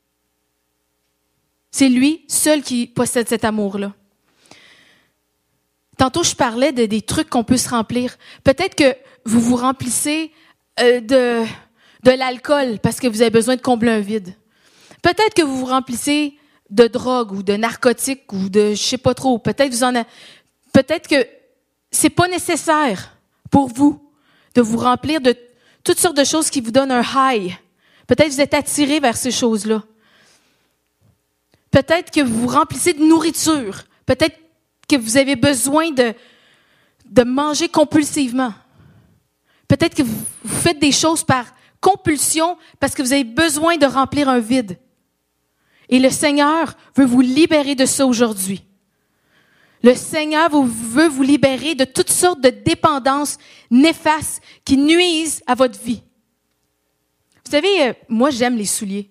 C'est lui seul qui possède cet amour-là. Tantôt, je parlais des trucs qu'on peut se remplir. Peut-être que vous vous remplissez de l'alcool parce que vous avez besoin de combler un vide. Peut-être que vous vous remplissez de drogue ou de narcotiques ou de je sais pas trop. Peut-être que c'est pas nécessaire pour vous de vous remplir de toutes sortes de choses qui vous donnent un high. Peut-être que vous êtes attiré vers ces choses-là. Peut-être que vous vous remplissez de nourriture. Peut-être que vous avez besoin de manger compulsivement. Peut-être que vous faites des choses par compulsion parce que vous avez besoin de remplir un vide. Et le Seigneur veut vous libérer de ça aujourd'hui. Le Seigneur veut vous libérer de toutes sortes de dépendances néfastes qui nuisent à votre vie. Vous savez, moi, j'aime les souliers.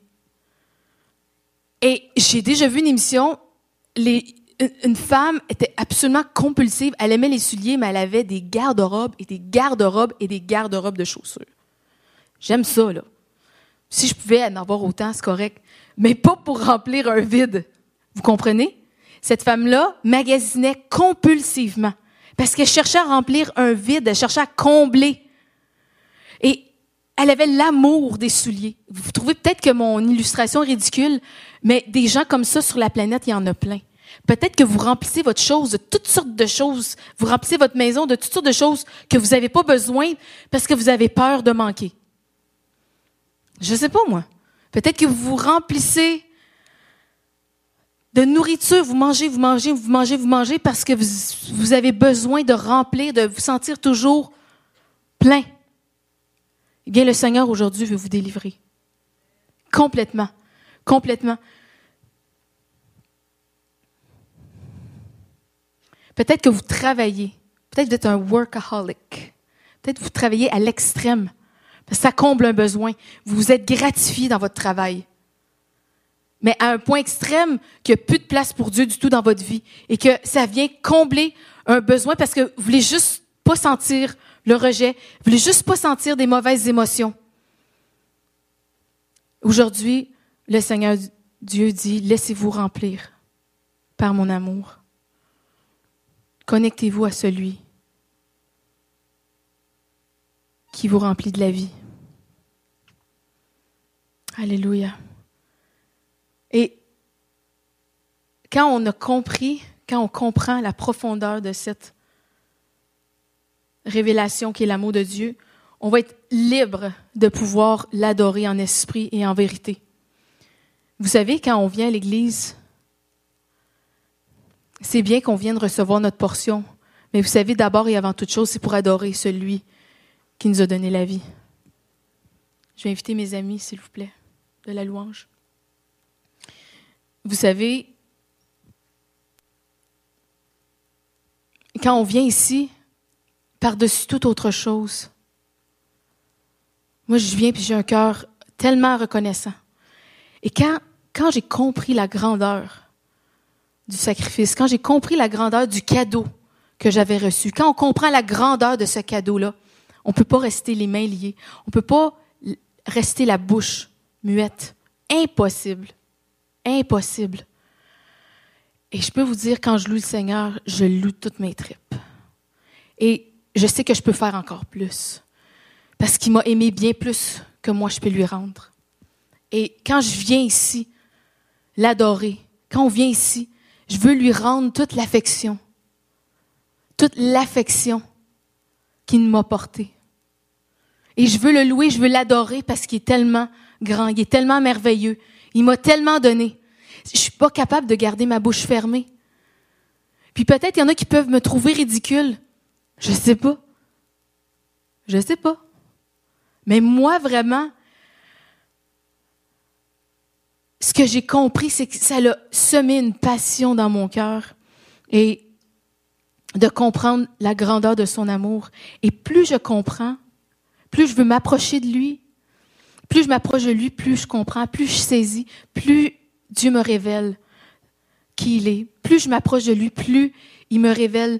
Et j'ai déjà vu une émission, une femme était absolument compulsive. Elle aimait les souliers, mais elle avait des garde-robes et des garde-robes et des garde-robes de chaussures. J'aime ça, là. Si je pouvais en avoir autant, c'est correct. Mais pas pour remplir un vide. Vous comprenez? Cette femme-là magasinait compulsivement parce qu'elle cherchait à remplir un vide, elle cherchait à combler. Et elle avait l'amour des souliers. Vous trouvez peut-être que mon illustration est ridicule, mais des gens comme ça sur la planète, il y en a plein. Peut-être que vous remplissez votre chose de toutes sortes de choses. Vous remplissez votre maison de toutes sortes de choses que vous n'avez pas besoin parce que vous avez peur de manquer. Je sais pas, moi. Peut-être que vous vous remplissez de nourriture. Vous mangez parce que vous avez besoin de remplir, de vous sentir toujours plein. Eh bien, le Seigneur, aujourd'hui, veut vous délivrer. Complètement. Peut-être que vous travaillez. Peut-être que vous êtes un workaholic. Peut-être que vous travaillez à l'extrême. Parce que ça comble un besoin. Vous êtes gratifié dans votre travail. Mais à un point extrême qu'il n'y a plus de place pour Dieu du tout dans votre vie. Et que ça vient combler un besoin parce que vous voulez juste pas sentir le rejet. Vous voulez juste pas sentir des mauvaises émotions. Aujourd'hui, le Seigneur Dieu dit, laissez-vous remplir par mon amour. Connectez-vous à celui qui vous remplit de la vie. Alléluia. Et quand on comprend la profondeur de cette révélation qui est l'amour de Dieu, on va être libre de pouvoir l'adorer en esprit et en vérité. Vous savez, quand on vient à l'Église, c'est bien qu'on vienne recevoir notre portion, mais vous savez, d'abord et avant toute chose, c'est pour adorer celui qui nous a donné la vie. Je vais inviter mes amis, s'il vous plaît, de la louange. Vous savez, quand on vient ici, par-dessus toute autre chose, moi je viens puis j'ai un cœur tellement reconnaissant. Et quand j'ai compris la grandeur du sacrifice, quand j'ai compris la grandeur du cadeau que j'avais reçu, quand on comprend la grandeur de ce cadeau-là, on ne peut pas rester les mains liées, on ne peut pas rester la bouche muette. Impossible. Impossible. Et je peux vous dire, quand je loue le Seigneur, je loue toutes mes tripes. Et je sais que je peux faire encore plus. Parce qu'il m'a aimé bien plus que moi je peux lui rendre. Et quand je viens ici, l'adorer, quand on vient ici, je veux lui rendre toute l'affection qu'il m'a portée. Et je veux le louer, je veux l'adorer parce qu'il est tellement grand, il est tellement merveilleux. Il m'a tellement donné. Je suis pas capable de garder ma bouche fermée. Puis peut-être il y en a qui peuvent me trouver ridicule. Je sais pas. Mais moi, vraiment, ce que j'ai compris, c'est que ça a semé une passion dans mon cœur et de comprendre la grandeur de son amour. Et plus je comprends, plus je veux m'approcher de lui, plus je m'approche de lui, plus je comprends, plus je saisis, plus Dieu me révèle qui il est. Plus je m'approche de lui, plus il me révèle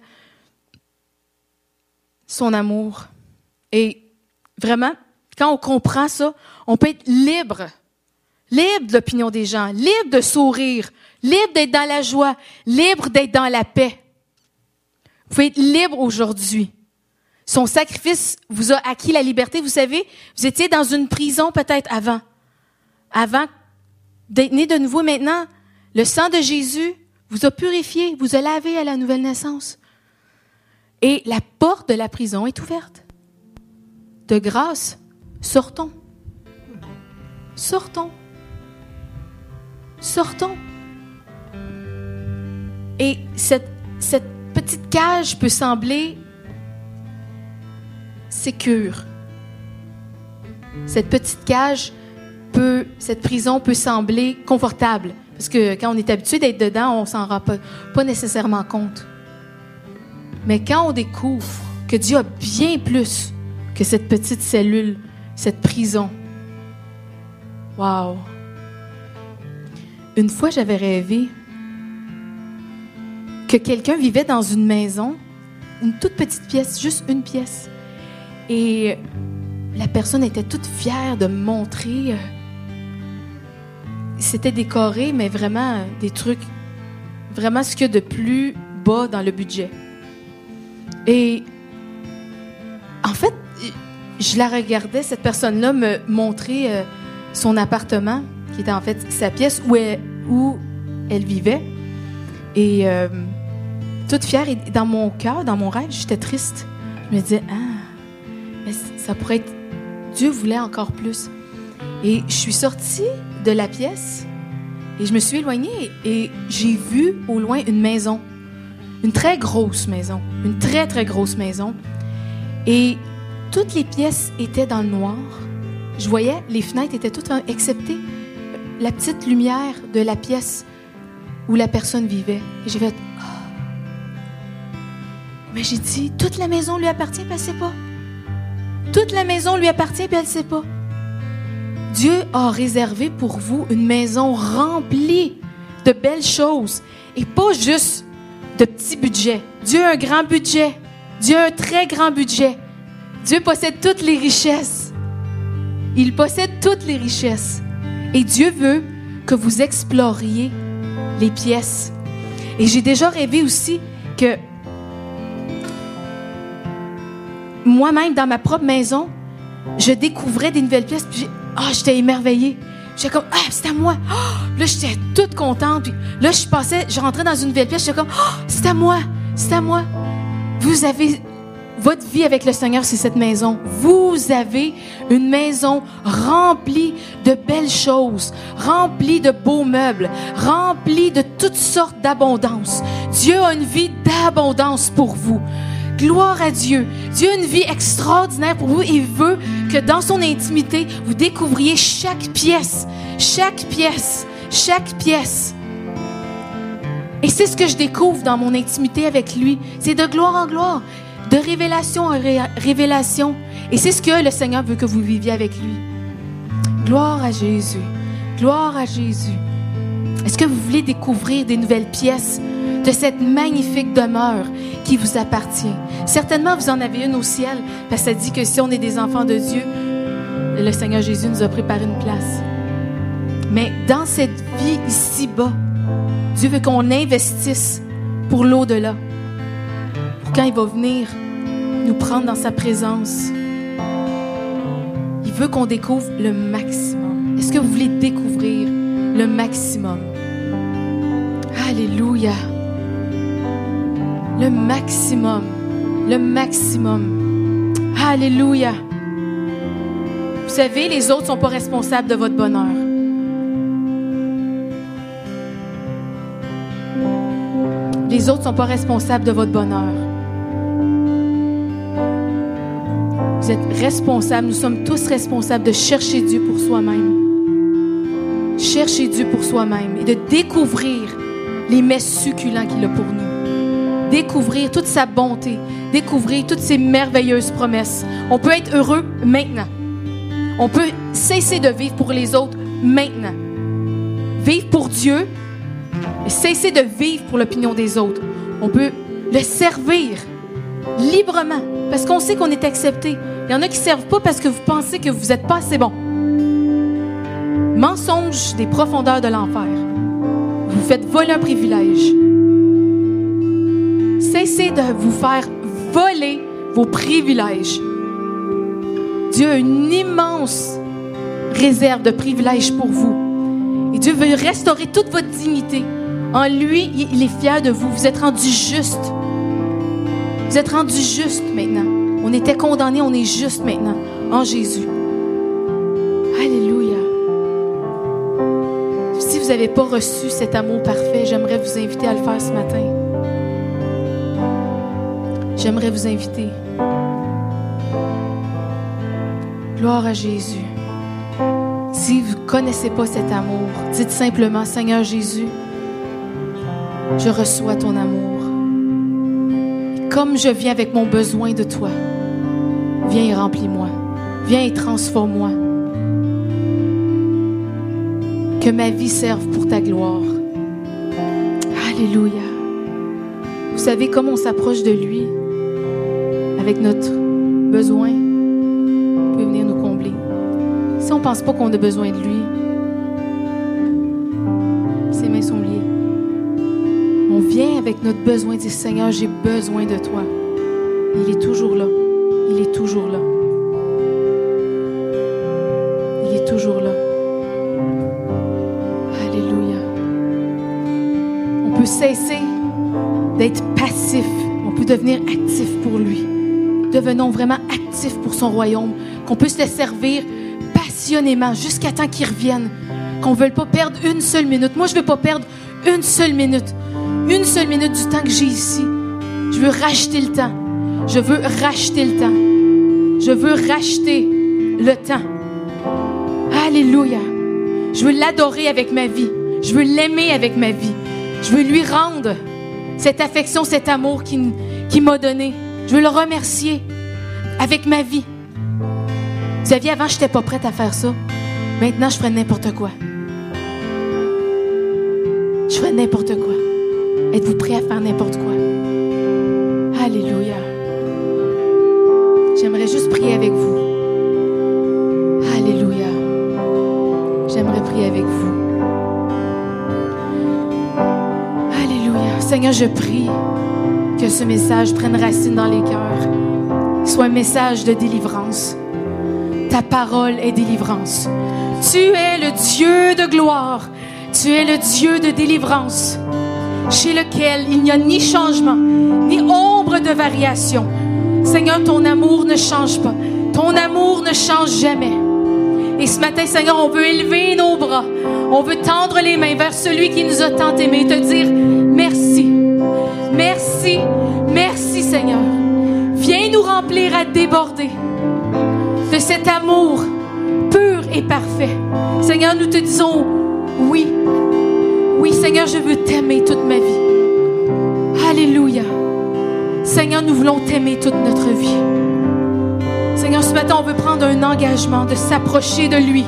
son amour. Et vraiment, quand on comprend ça, on peut être libre de l'opinion des gens, libre de sourire, libre d'être dans la joie, libre d'être dans la paix. Vous pouvez être libre aujourd'hui. Son sacrifice vous a acquis la liberté. Vous savez, vous étiez dans une prison peut-être avant d'être né de nouveau. Maintenant, le sang de Jésus vous a purifié, vous a lavé à la nouvelle naissance. Et la porte de la prison est ouverte. De grâce, sortons. Sortons. Sortons. Et cette petite cage peut sembler sécure. Cette petite cage cette prison peut sembler confortable. Parce que quand on est habitué d'être dedans, on s'en rend pas nécessairement compte. Mais quand on découvre que Dieu a bien plus que cette petite cellule, cette prison. Wow! Une fois, j'avais rêvé que quelqu'un vivait dans une maison, une toute petite pièce, juste une pièce. Et la personne était toute fière de me montrer. C'était décoré, mais vraiment des trucs, vraiment ce qu'il y a de plus bas dans le budget. Et en fait, je la regardais, cette personne-là me montrer son appartement, qui était en fait sa pièce où elle vivait. Et toute fière, et dans mon cœur, dans mon rêve, j'étais triste. Je me disais, mais ça pourrait être... Dieu voulait encore plus. Et je suis sortie de la pièce et je me suis éloignée et j'ai vu au loin une maison. Une très grosse maison. Une très, très grosse maison. Et toutes les pièces étaient dans le noir. Je voyais, les fenêtres étaient toutes excepté la petite lumière de la pièce où la personne vivait. Et j'ai fait, Mais j'ai dit, toute la maison lui appartient, puis elle ne sait pas. Toute la maison lui appartient, puis elle ne sait pas. Dieu a réservé pour vous une maison remplie de belles choses et pas juste de petits budgets. Dieu a un grand budget. Dieu a un très grand budget. Dieu possède toutes les richesses. Il possède toutes les richesses. Et Dieu veut que vous exploriez les pièces. Et j'ai déjà rêvé aussi que moi-même, dans ma propre maison, je découvrais des nouvelles pièces, puis j'étais émerveillée. J'étais comme, c'est à moi. Là, j'étais toute contente. Puis là, je rentrais dans une nouvelle pièce, j'étais comme, c'est à moi, c'est à moi. Vous avez votre vie avec le Seigneur, c'est cette maison. Vous avez une maison remplie de belles choses, remplie de beaux meubles, remplie de toutes sortes d'abondance. Dieu a une vie d'abondance pour vous. Gloire à Dieu. Dieu a une vie extraordinaire pour vous et il veut que dans son intimité, vous découvriez chaque pièce, chaque pièce, chaque pièce. Et c'est ce que je découvre dans mon intimité avec lui. C'est de gloire en gloire, de révélation en révélation. Et c'est ce que le Seigneur veut que vous viviez avec lui. Gloire à Jésus. Gloire à Jésus. Est-ce que vous voulez découvrir des nouvelles pièces de cette magnifique demeure qui vous appartient? Certainement, vous en avez une au ciel, parce que ça dit que si on est des enfants de Dieu, le Seigneur Jésus nous a préparé une place. Mais dans cette vie ici-bas, Dieu veut qu'on investisse pour l'au-delà. Pour quand il va venir nous prendre dans sa présence, il veut qu'on découvre le maximum. Est-ce que vous voulez découvrir le maximum? Alléluia! Le maximum. Le maximum. Alléluia! Vous savez, les autres ne sont pas responsables de votre bonheur. Les autres ne sont pas responsables de votre bonheur. Vous êtes responsables, nous sommes tous responsables de chercher Dieu pour soi-même. Chercher Dieu pour soi-même et de découvrir les mets succulents qu'il a pour nous. Découvrir toute sa bonté, découvrir toutes ses merveilleuses promesses. On peut être heureux maintenant. On peut cesser de vivre pour les autres maintenant. Vivre pour Dieu, et cesser de vivre pour l'opinion des autres. On peut le servir librement, parce qu'on sait qu'on est accepté. Il y en a qui ne servent pas parce que vous pensez que vous n'êtes pas assez bon. Mensonge des profondeurs de l'enfer. Vous faites voler un privilège. Cessez de vous faire voler vos privilèges. Dieu a une immense réserve de privilèges pour vous. Et Dieu veut restaurer toute votre dignité. En lui, il est fier de vous. Vous êtes rendus justes. Vous êtes rendus justes maintenant. On était condamnés, on est justes maintenant. En Jésus. Alléluia. Si vous n'avez pas reçu cet amour parfait, j'aimerais vous inviter à le faire ce matin. J'aimerais vous inviter. Gloire à Jésus. Si vous ne connaissez pas cet amour, dites simplement, Seigneur Jésus, je reçois ton amour. Et comme je viens avec mon besoin de toi, viens et remplis-moi. Viens et transforme-moi. Que ma vie serve pour ta gloire. Alléluia. Vous savez, comme on s'approche de lui, avec notre besoin, il peut venir nous combler. Si on ne pense pas qu'on a besoin de lui, ses mains sont liées. On vient avec notre besoin, dit Seigneur, j'ai besoin de toi. Il est toujours là. Il est toujours là. Il est toujours là. Alléluia. On peut cesser d'être passif. On peut devenir actif pour lui. Devenons vraiment actifs pour son royaume. Qu'on puisse le servir passionnément jusqu'à temps qu'il revienne. Qu'on ne veuille pas perdre une seule minute. Moi, je ne veux pas perdre une seule minute. Une seule minute du temps que j'ai ici. Je veux racheter le temps. Je veux racheter le temps. Je veux racheter le temps. Alléluia. Je veux l'adorer avec ma vie. Je veux l'aimer avec ma vie. Je veux lui rendre cette affection, cet amour qu'il qu'il m'a donné. Je veux le remercier avec ma vie. Vous saviez, avant, je n'étais pas prête à faire ça. Maintenant, je ferais n'importe quoi. Je ferais n'importe quoi. Êtes-vous prêts à faire n'importe quoi? Alléluia. J'aimerais juste prier avec vous. Alléluia. J'aimerais prier avec vous. Alléluia. Seigneur, je prie que ce message prenne racine dans les cœurs. Soit un message de délivrance. Ta parole est délivrance. Tu es le Dieu de gloire. Tu es le Dieu de délivrance, chez lequel il n'y a ni changement, ni ombre de variation. Seigneur, ton amour ne change pas. Ton amour ne change jamais. Et ce matin, Seigneur, on veut élever nos bras. On veut tendre les mains vers celui qui nous a tant aimés et te dire merci. Merci, merci, Seigneur. Viens nous remplir à déborder de cet amour pur et parfait. Seigneur, nous te disons oui. Oui, Seigneur, je veux t'aimer toute ma vie. Alléluia. Seigneur, nous voulons t'aimer toute notre vie. Seigneur, ce matin, on veut prendre un engagement de s'approcher de lui.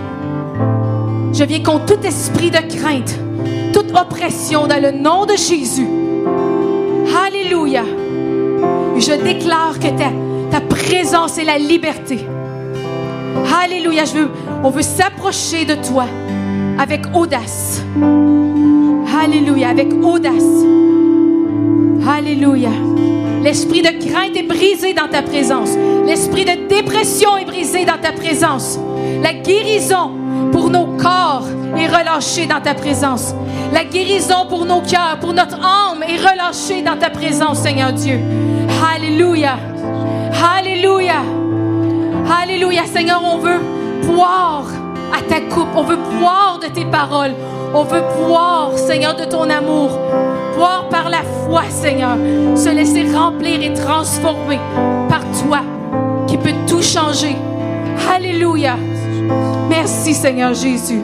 Je viens contre tout esprit de crainte, toute oppression dans le nom de Jésus. Alléluia. Je déclare que ta présence est la liberté. Alléluia. On veut s'approcher de toi avec audace. Alléluia, avec audace. Alléluia. L'esprit de crainte est brisé dans ta présence. L'esprit de dépression est brisé dans ta présence. La guérison pour nos corps est relâchée dans ta présence. La guérison pour nos cœurs, pour notre âme est relâchée dans ta présence, Seigneur Dieu. Alléluia. Alléluia. Alléluia, Seigneur, on veut boire à ta coupe. On veut boire de tes paroles. On veut boire, Seigneur, de ton amour. Boire par la foi, Seigneur. Se laisser remplir et transformer par toi, qui peut tout changer. Alléluia. Merci, Seigneur Jésus.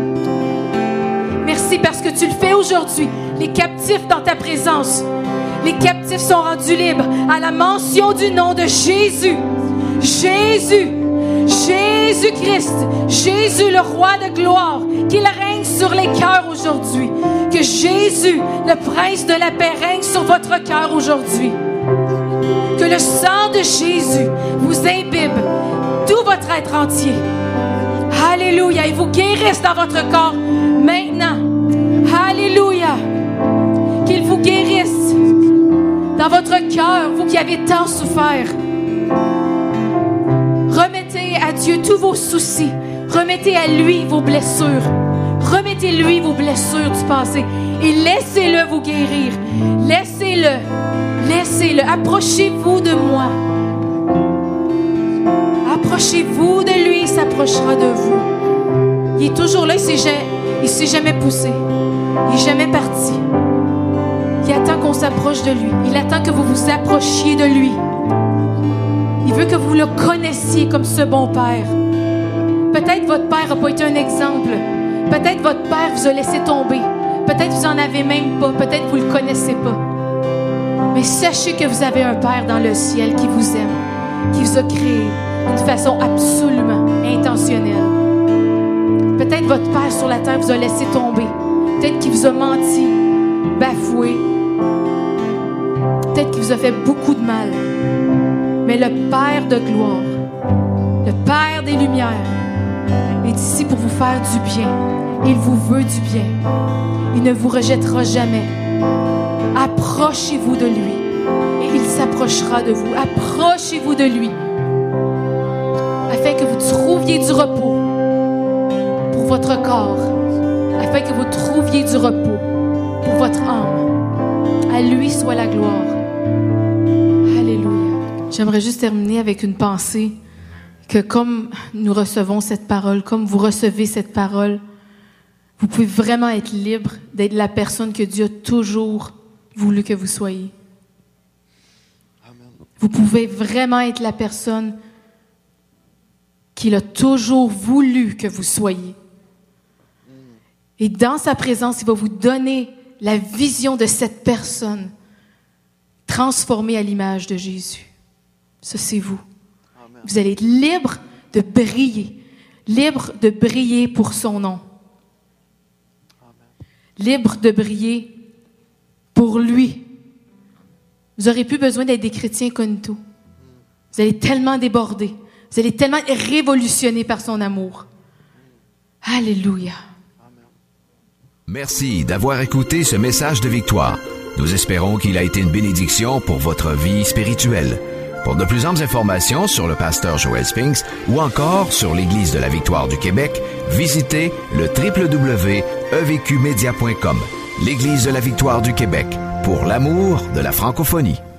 Merci parce que tu le fais aujourd'hui. Les captifs dans ta présence. Les captifs sont rendus libres à la mention du nom de Jésus. Jésus. Jésus-Christ, Jésus le roi de gloire, qu'il règne sur les cœurs aujourd'hui. Que Jésus, le prince de la paix, règne sur votre cœur aujourd'hui. Que le sang de Jésus vous imbibe tout votre être entier. Alléluia, et vous guérisse dans votre corps maintenant. Alléluia, qu'il vous guérisse dans votre cœur, vous qui avez tant souffert. Remettez à Dieu tous vos soucis. Remettez à lui vos blessures. Remettez-lui vos blessures du passé. Et laissez-le vous guérir. Laissez-le. Laissez-le. Approchez-vous de moi. Approchez-vous de lui, il s'approchera de vous. Il est toujours là, il s'est jamais poussé. Il n'est jamais parti. Il attend qu'on s'approche de lui. Il attend que vous vous approchiez de lui. Il veut que vous le connaissiez comme ce bon Père. Peut-être votre Père n'a pas été un exemple. Peut-être votre Père vous a laissé tomber. Peut-être vous n'en avez même pas. Peut-être vous ne le connaissez pas. Mais sachez que vous avez un Père dans le ciel qui vous aime, qui vous a créé d'une façon absolument intentionnelle. Peut-être votre Père sur la terre vous a laissé tomber. Peut-être qu'il vous a menti, bafoué. Peut-être qu'il vous a fait beaucoup de mal. Mais le Père de gloire, le Père des lumières, est ici pour vous faire du bien. Il vous veut du bien. Il ne vous rejettera jamais. Approchez-vous de lui et il s'approchera de vous. Approchez-vous de lui afin que vous trouviez du repos pour votre corps, afin que vous trouviez du repos pour votre âme. À lui soit la gloire. Alléluia. J'aimerais juste terminer avec une pensée que comme nous recevons cette parole, comme vous recevez cette parole, vous pouvez vraiment être libre d'être la personne que Dieu a toujours voulu que vous soyez. Amen. Vous pouvez vraiment être la personne qu'il a toujours voulu que vous soyez. Et dans sa présence, il va vous donner la vision de cette personne transformés à l'image de Jésus. Ça, c'est vous. Amen. Vous allez être libre de briller pour son nom. Amen. Libre de briller pour lui. Vous n'aurez plus besoin d'être des chrétiens incognito. Vous allez tellement déborder. Vous allez tellement être révolutionnés par son amour. Alléluia. Merci d'avoir écouté ce message de victoire. Nous espérons qu'il a été une bénédiction pour votre vie spirituelle. Pour de plus amples informations sur le pasteur Joel Spinks ou encore sur l'Église de la Victoire du Québec, visitez le www.evqmedia.com. L'Église de la Victoire du Québec, pour l'amour de la francophonie.